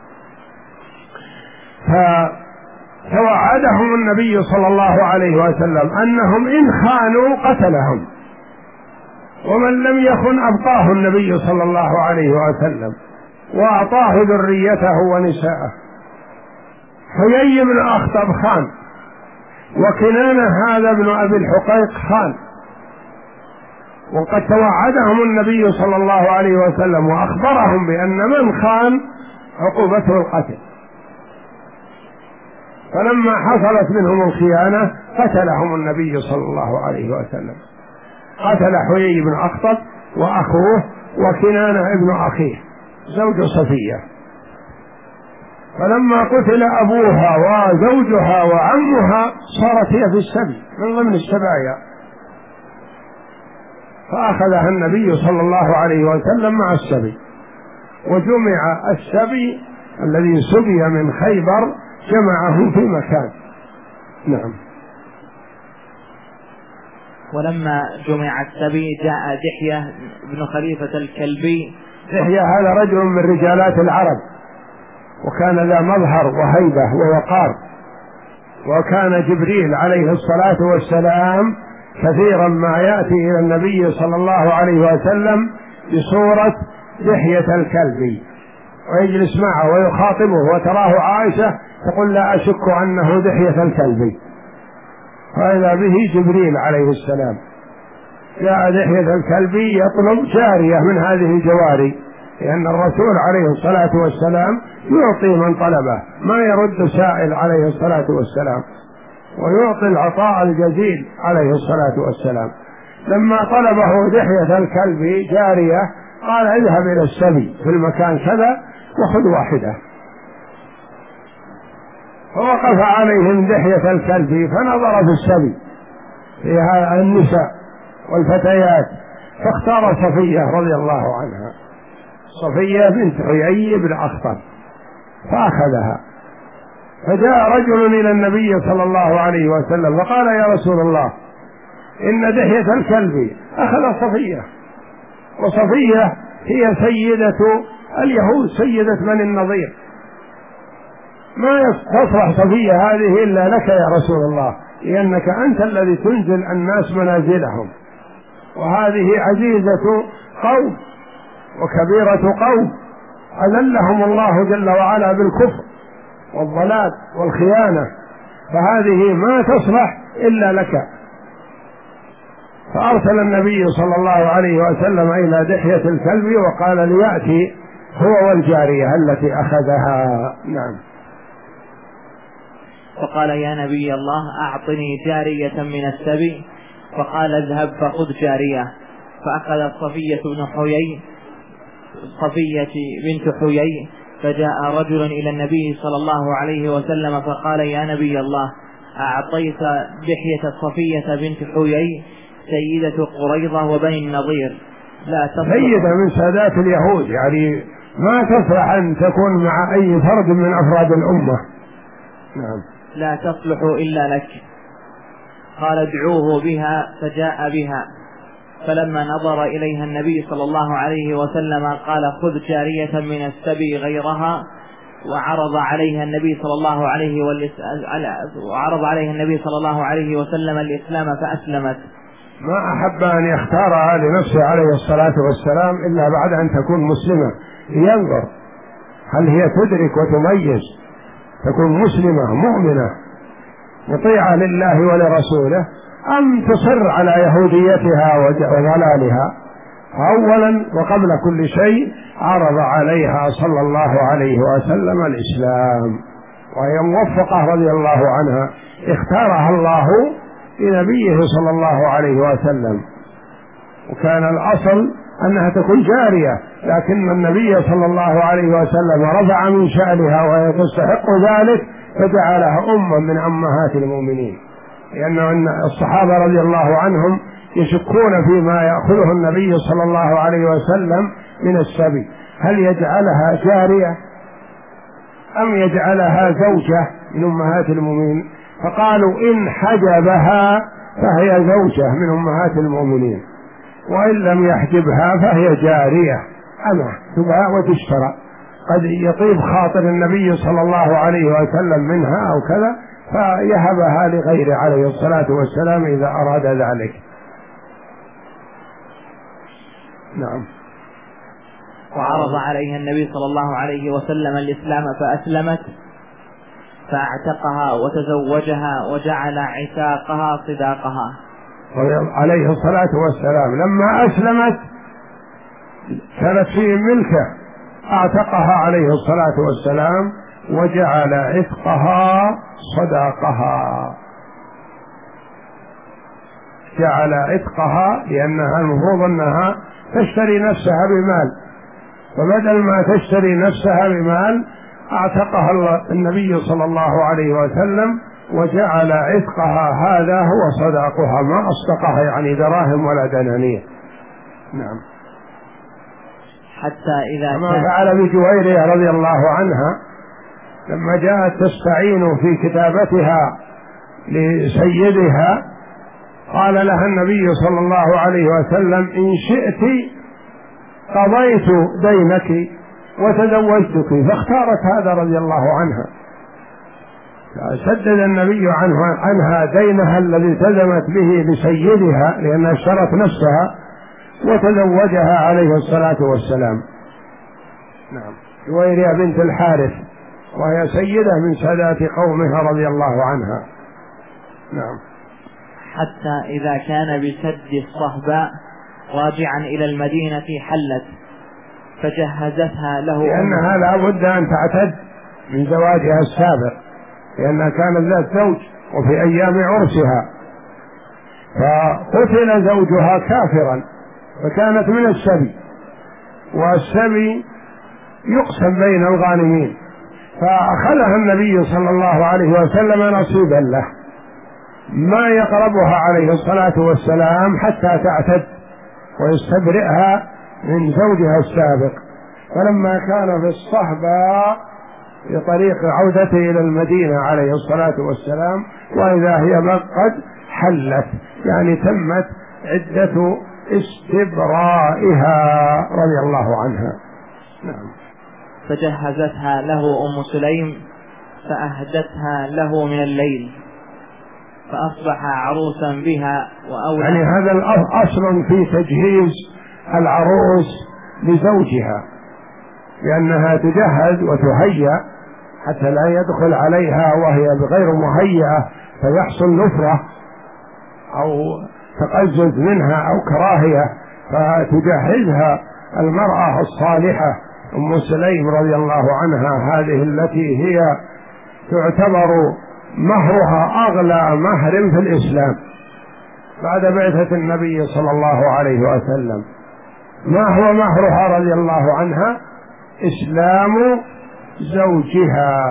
S1: فتوعدهم النبي صلى الله عليه وسلم أنهم إن خانوا قتلهم، ومن لم يخن أبقاه النبي صلى الله عليه وسلم وأعطاه ذريته ونساءه. حيي بن أخطب خان، وكنانة هذا ابن أبي الحقيق خان، وقد توعدهم النبي صلى الله عليه وسلم وأخبرهم بأن من خان عقوبته القتل. فلما حصلت منهم الخيانة قتلهم النبي صلى الله عليه وسلم، قتل حيي بن أخطب وأخوه وكنانة ابن أخيه زوج صفية. فلما قتل أبوها وزوجها وعمها صارت هي في السبي من ضمن السبايا، فأخذها النبي صلى الله عليه وسلم مع السبي، وجمع السبي الذي سبي من خيبر جمعه في مكان. نعم.
S3: ولما جمع السبي جاء دحية بن خليفة الكلبي.
S1: دحية هذا رجل من رجالات العرب، وكان ذا مظهر وهيبة ووقار، وكان جبريل عليه الصلاة والسلام كثيرا ما يأتي إلى النبي صلى الله عليه وسلم بصورة دحية الكلبي ويجلس معه ويخاطبه، وتراه عائشة تقول لا أشك أنه دحية الكلبي، فإذا به جبريل عليه السلام جاء دحية الكلبي يطلب جارية من هذه الجواري، لأن الرسول عليه الصلاة والسلام يعطي من طلبه، ما يرد سائل عليه الصلاة والسلام، ويعطي العطاء الجزيل عليه الصلاة والسلام. لما طلبه دحية الكلبي جارية قال اذهب إلى السبي في المكان كذا وخذ واحدة. فوقف عليهم دحية الكلبي فنظر في السبي فيها النساء والفتيات، فاختار صفية رضي الله عنها، صفية بنت حيي بن أخطب، فأخذها فجاء رجل إلى النبي صلى الله عليه وسلم فقال: يا رسول الله، إن دحية الكلب أخذ صفية، وصفية هي سيدة اليهود، سيدة بني النضير، ما تصلح صفية هذه إلا لك يا رسول الله، لأنك أنت الذي تنزل الناس منازلهم، وهذه عزيزة قوم وكبيرة قوم أذلهم الله جل وعلا بالكفر والضلال والخيانة، فهذه ما تصلح إلا لك. فأرسل النبي صلى الله عليه وسلم إلى دحية الكلب وقال ليأتي هو والجارية التي أخذها. نعم.
S3: فقال: يا نبي الله، أعطني جارية من السبي. فقال: اذهب فخذ جارية. فأخذت صفية بن حيي صفية بنت حيي، فجاء رجل إلى النبي صلى الله عليه وسلم فقال: يا نبي الله، أعطيت دحية صفية بنت حيي سيدة قريظة وبني النضير، لا تصلح،
S1: سيدة من سادات اليهود، يعني ما تصلح أن تكون مع أي فرد من أفراد الأمة. نعم.
S3: لا تصلح إلا لك. قال: ادعوه بها. فجاء بها، فلما نظر إليها النبي صلى الله عليه وسلم قال: خذ جارية من السبي غيرها. وعرض عليها النبي صلى الله عليه وعرض عليها النبي صلى الله عليه وسلم الإسلام فأسلمت.
S1: ما أحب أن يختارها لنفسه عليه الصلاة والسلام إلا بعد أن تكون مسلمة، لينظر هل هي تدرك وتميز، تكون مسلمة مؤمنة مطيعة لله ولرسوله، أم تصر على يهوديتها وضلالها. أولا وقبل كل شيء عرض عليها صلى الله عليه وسلم الإسلام، وهي موفقة رضي الله عنها، اختارها الله لنبيه صلى الله عليه وسلم، وكان الأصل أنها تكون جارية، لكن النبي صلى الله عليه وسلم رفع من شأنها وهي تستحق ذلك فجعلها أما من أمهات المؤمنين، لأن الصحابة رضي الله عنهم يشكون فيما يأخذه النبي صلى الله عليه وسلم من السبي، هل يجعلها جارية أم يجعلها زوجة من أمهات المؤمنين؟ فقالوا: إن حجبها فهي زوجة من أمهات المؤمنين، وإن لم يحجبها فهي جارية أما تباع وتشترى، قد يطيب خاطر النبي صلى الله عليه وسلم منها أو كذا فيهبها لغيره عليه الصلاة والسلام إذا أراد ذلك. نعم.
S3: وعرض عليها النبي صلى الله عليه وسلم الإسلام فأسلمت، فاعتقها وتزوجها وجعل عتاقها صداقها
S1: عليه الصلاة والسلام. لما أسلمت كانت في ملكه، اعتقها عليه الصلاة والسلام وجعل عتقها صداقها، جعل عتقها، لأنها المفروض أنها تشتري نفسها بمال، فبدل ما تشتري نفسها بمال اعتقها النبي صلى الله عليه وسلم وجعل عتقها هذا هو صداقها، ما أصدقها يعني دراهم ولا دنانير. نعم.
S3: حتى إذا
S1: كما فعل بجويرية رضي الله عنها لما جاءت تستعين في كتابتها لسيدها، قال لها النبي صلى الله عليه وسلم: إن شئت قضيت دينك وتزوجتك، فاختارت هذا رضي الله عنها، سدد النبي عنها, عنها دينها الذي التزمت به لسيدها لأنها اشترت نفسها وتزوجها عليه الصلاة والسلام. نعم. جويرية بنت الحارث، وهي سيدة من سادات قومها رضي الله عنها. نعم.
S3: حتى إذا كان بسد الصهباء راجعا إلى المدينة حلت فجهزتها له،
S1: لأنها لا بد أن تعتد من زواجها السابق، لأنها كانت ذات زوج وفي أيام عرسها، فقتل زوجها كافرا فكانت من السبي، والسبي يقسم بين الغانمين، فأخذها النبي صلى الله عليه وسلم نصيبا له، ما يقربها عليه الصلاة والسلام حتى تعتد ويستبرئها من زوجها السابق. فلما كان في الصهبة في طريق عودته إلى المدينة عليه الصلاة والسلام، وإذا هي قد حلت، يعني تمت عدة استبرائها رضي الله عنها. نعم.
S3: فجهزتها له أم سليم فأهدتها له من الليل فأصبح عروسا بها وأولى.
S1: يعني هذا الأصل في تجهيز العروس لزوجها، لأنها تجهز وتهيأ حتى لا يدخل عليها وهي بغير مهيئة فيحصل نفرة أو تقزز منها أو كراهية، فتجهزها المرأة الصالحة أم سليم رضي الله عنها، هذه التي هي تعتبر مهرها أغلى مهر في الإسلام بعد بعثة النبي صلى الله عليه وسلم. ما هو مهرها رضي الله عنها؟ إسلام زوجها.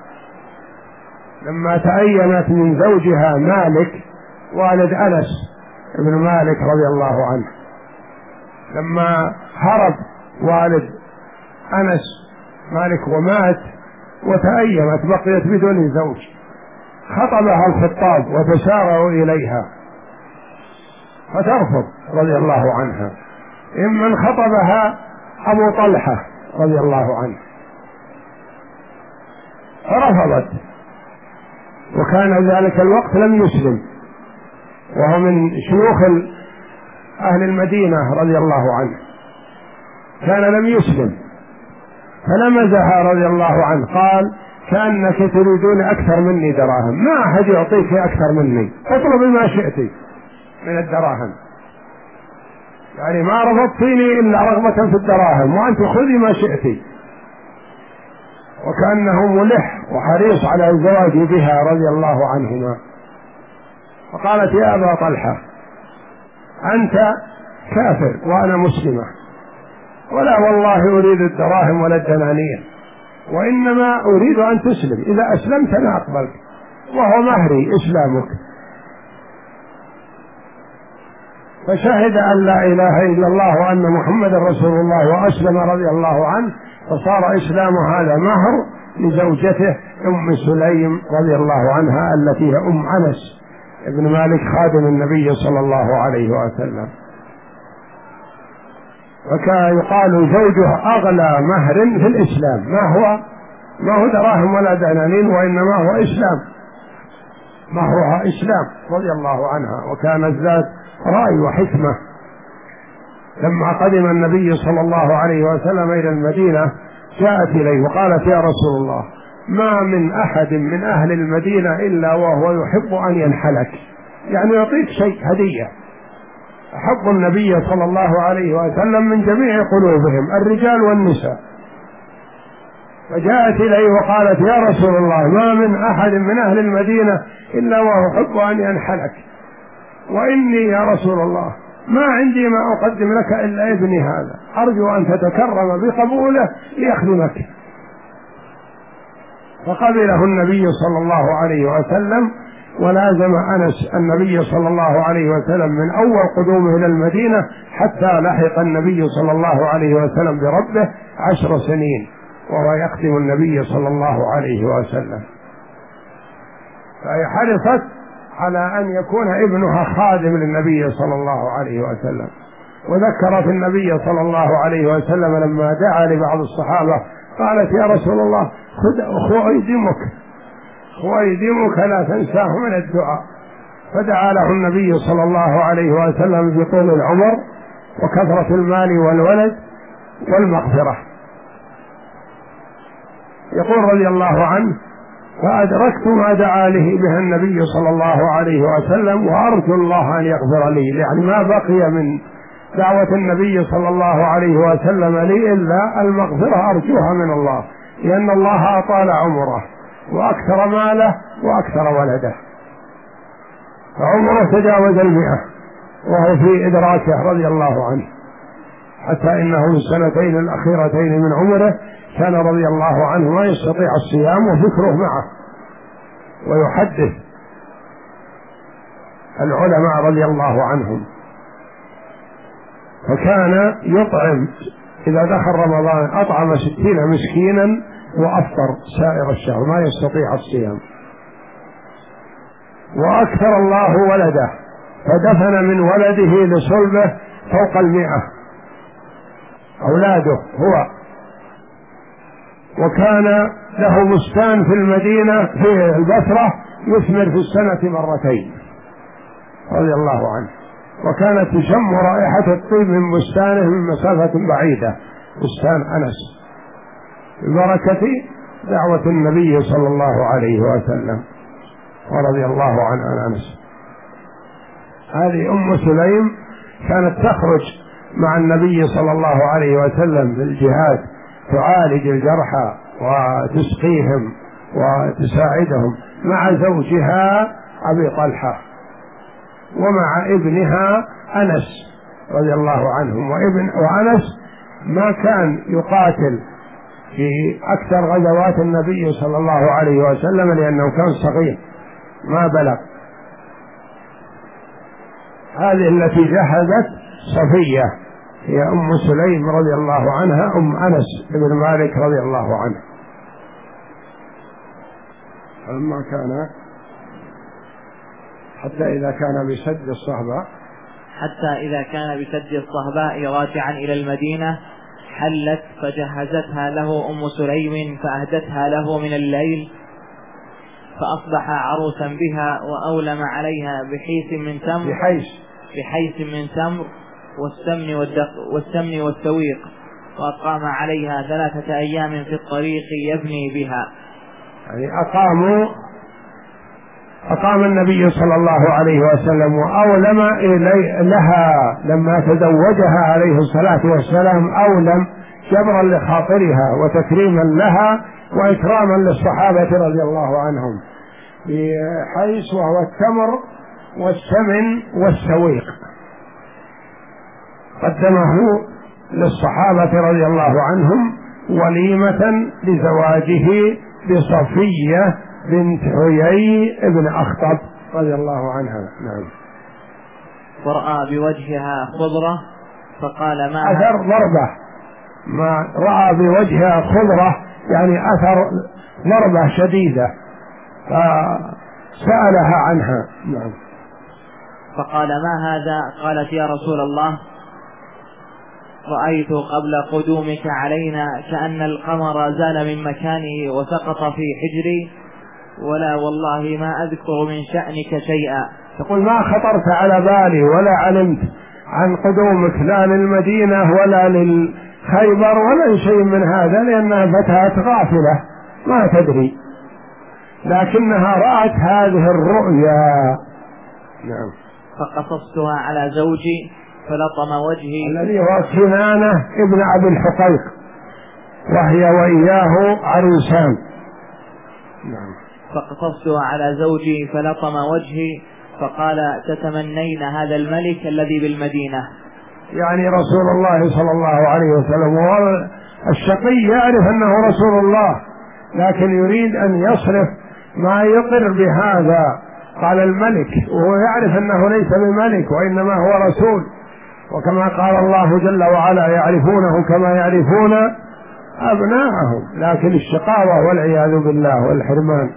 S1: لما تأينت من زوجها مالك والد أنس بن مالك رضي الله عنه، لما هرب والد أنس مالك ومات وتأيمت بقيت بدون زوج، خطبها الخطاب وتسارعوا إليها فترفض رضي الله عنها. إمن خطبها أبو طلحة رضي الله عنه فرفضت، وكان ذلك الوقت لم يسلم، وهو من شيوخ أهل المدينة رضي الله عنه، كان لم يسلم، فلمزها رضي الله عنه قال: كأنك تريدون أكثر مني دراهم، ما أحد يعطيك أكثر مني، اطلبي ما شئتي من الدراهم، يعني ما رفضتيني إلا رغبة في الدراهم، وأنت خذي ما شئتي. وكأنه ملح وحريص على الزواج بها رضي الله عنهما. فقالت: يا أبا طلحة، أنت كافر وأنا مسلمة، ولا والله أريد الدراهم ولا الدنانير، وإنما أريد أن تسلم، إذا أسلمت أنا أقبلك، وهو مهري إسلامك. فشهد أن لا إله إلا الله وأن محمد رسول الله وأسلم رضي الله عنه، فصار إسلام هذا مهر لزوجته أم سليم رضي الله عنها التي هي أم أنس ابن مالك خادم النبي صلى الله عليه وسلم. وكان يقال زوجها أغلى مهر في الإسلام، ما هو ما هو دراهم ولا دنانين، وإنما هو إسلام، مهرها إسلام رضي الله عنها. وكانت ذات رأي وحكمة. لما قدم النبي صلى الله عليه وسلم إلى المدينة جاءت إليه وقالت: يا رسول الله، ما من أحد من أهل المدينة إلا وهو يحب أن ينحلك، يعني يعطيك شيء هدية. أحب النبي صلى الله عليه وسلم من جميع قلوبهم الرجال والنساء. فجاءت إليه وقالت: يا رسول الله، ما من أحد من أهل المدينة إلا وهو يحب أن ينحلك، وإني يا رسول الله ما عندي ما أقدم لك إلا ابني هذا، أرجو أن تتكرم بقبوله ليخدمك. فقبله النبي صلى الله عليه وسلم، ولازم أنس النبي صلى الله عليه وسلم من أول قدومه إلى المدينة حتى لحق النبي صلى الله عليه وسلم بربه عشر سنين وهو يخدم النبي صلى الله عليه وسلم. فهي حرصت على أن يكون ابنها خادم للنبي صلى الله عليه وسلم. وذكرت النبي صلى الله عليه وسلم لما دعا لبعض الصحابة قالت: يا رسول الله، خذ خويدمك خويدمك لا تنساه من الدعاء. فدعا له النبي صلى الله عليه وسلم بطول العمر وكثرة المال والولد والمغفرة. يقول رضي الله عنه: فأدركت ما دعا له بها النبي صلى الله عليه وسلم، وأرجو الله أن يغفر لي، يعني ما بقي من دعوة النبي صلى الله عليه وسلم لي إلا المغفرة أرجوها من الله، لأن الله أطال عمره وأكثر ماله وأكثر ولده، فعمره تجاوز المئة وهو في إدراكه رضي الله عنه، حتى إنه في السنتين الأخيرتين من عمره كان رضي الله عنه ما يستطيع الصيام وفكره معه، ويحدث العلماء رضي الله عنهم. فكان يطعم إذا دخل رمضان أطعم ستين مسكينا وأفطر سائر الشهر، ما يستطيع الصيام. وأكثر الله ولده فدفن من ولده لصلبه فوق المئة أولاده هو. وكان له بستان في المدينة في البصرة يثمر في السنة مرتين رضي الله عنه، وكانت تشم رائحة الطيب من بستانه من مسافة بعيدة، بستان أنس، ببركة دعوة النبي صلى الله عليه وسلم ورضي الله عن أنس. هذه أم سليم كانت تخرج مع النبي صلى الله عليه وسلم في الجهاد، تعالج الجرحى وتسقيهم وتساعدهم مع زوجها أبي طلحة ومع ابنها أنس رضي الله عنهم. وابن وأنس ما كان يقاتل في أكثر غزوات النبي صلى الله عليه وسلم لأنه كان صغير ما بلغ. هذه التي جهزت صفية هي أم سليم رضي الله عنها أم أنس بن مالك رضي الله عنه. فلما كان حتى إذا كان بسد الصهباء
S3: حتى إذا كان بسد الصهباء راجعا إلى المدينة حلت فجهزتها له أم سليم فأهدتها له من الليل، فأصبح عروسا بها وأولم عليها بحيث من تمر
S1: بحيث
S3: بحيث من تمر والسمن والسمن والسويق، وأقام عليها ثلاثة أيام في الطريق يبني بها.
S1: يعني أقاموا أقام النبي صلى الله عليه وسلم وأولم لها لما تزوجها عليه الصلاة والسلام، أولم جبرا لخاطرها وتكريما لها وإكراما للصحابة رضي الله عنهم، بحيث وهو التمر والسمن والسويق قدمه للصحابة رضي الله عنهم وليمة لزواجه بصفية بنت حيي ابن أخطب رضي الله عنها. نعم.
S3: ورأى بوجهها خضرة فقال ما
S1: أثر ضربة، ما رأى بوجهها خضرة يعني أثر ضربة شديدة فسألها عنها. نعم.
S3: فقال ما هذا؟ قالت يا رسول الله رأيت قبل قدومك علينا كأن القمر زال من مكانه وسقط في حجري، ولا والله ما أذكر من شأنك شيئا.
S1: تقول ما خطرت على بالي ولا علمت عن قدومك لا للمدينة ولا للخيبر ولا شيء من هذا، لأنها فتاة غافلة ما تدري، لكنها رأت هذه الرؤيا. نعم.
S3: فقصصتها على زوجي فلطم وجهي
S1: الذي هو كنانة ابن أبي الحقيق وهي وإياه عروسان. نعم.
S3: فقصصتها على زوجي فلطم وجهي فقال تتمنين هذا الملك الذي بالمدينة.
S1: يعني رسول الله صلى الله عليه وسلم، والشقي يعرف أنه رسول الله لكن يريد أن يصرف ما يقر بهذا. قال الملك وهو يعرف أنه ليس بملك وإنما هو رسول، وكما قال الله جل وعلا يعرفونه كما يعرفون أبناءهم، لكن الشقاوة والعياذ بالله والحرمان.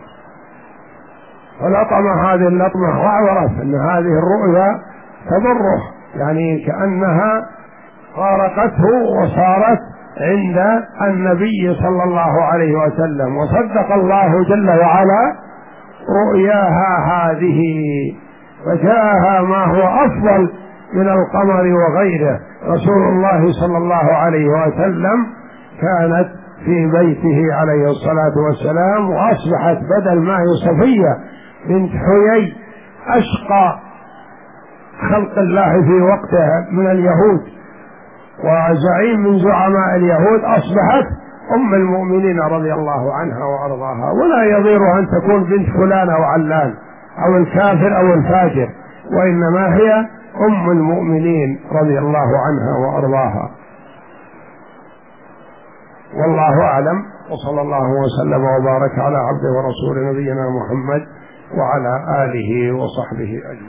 S1: فلطم هذه اللطمة وعرف أن هذه الرؤيا تضره، يعني كأنها فارقته وصارت عند النبي صلى الله عليه وسلم، وصدق الله جل وعلا رؤياها هذه فجاءها ما هو أفضل من القمر وغيره. رسول الله صلى الله عليه وسلم كانت في بيته عليه الصلاة والسلام، وأصبحت بدل ما هي صفية بنت حيي أشقى خلق الله في وقتها من اليهود وزعيم من زعماء اليهود، أصبحت أم المؤمنين رضي الله عنها وأرضاها. ولا يضير أن تكون بنت فلان أو علان أو الكافر أو الفاجر، وإنما هي أم المؤمنين رضي الله عنها وأرضاها. والله أعلم، وصلى الله وسلم وبارك على عبده ورسول نبينا محمد وعلى آله وصحبه أجمعين.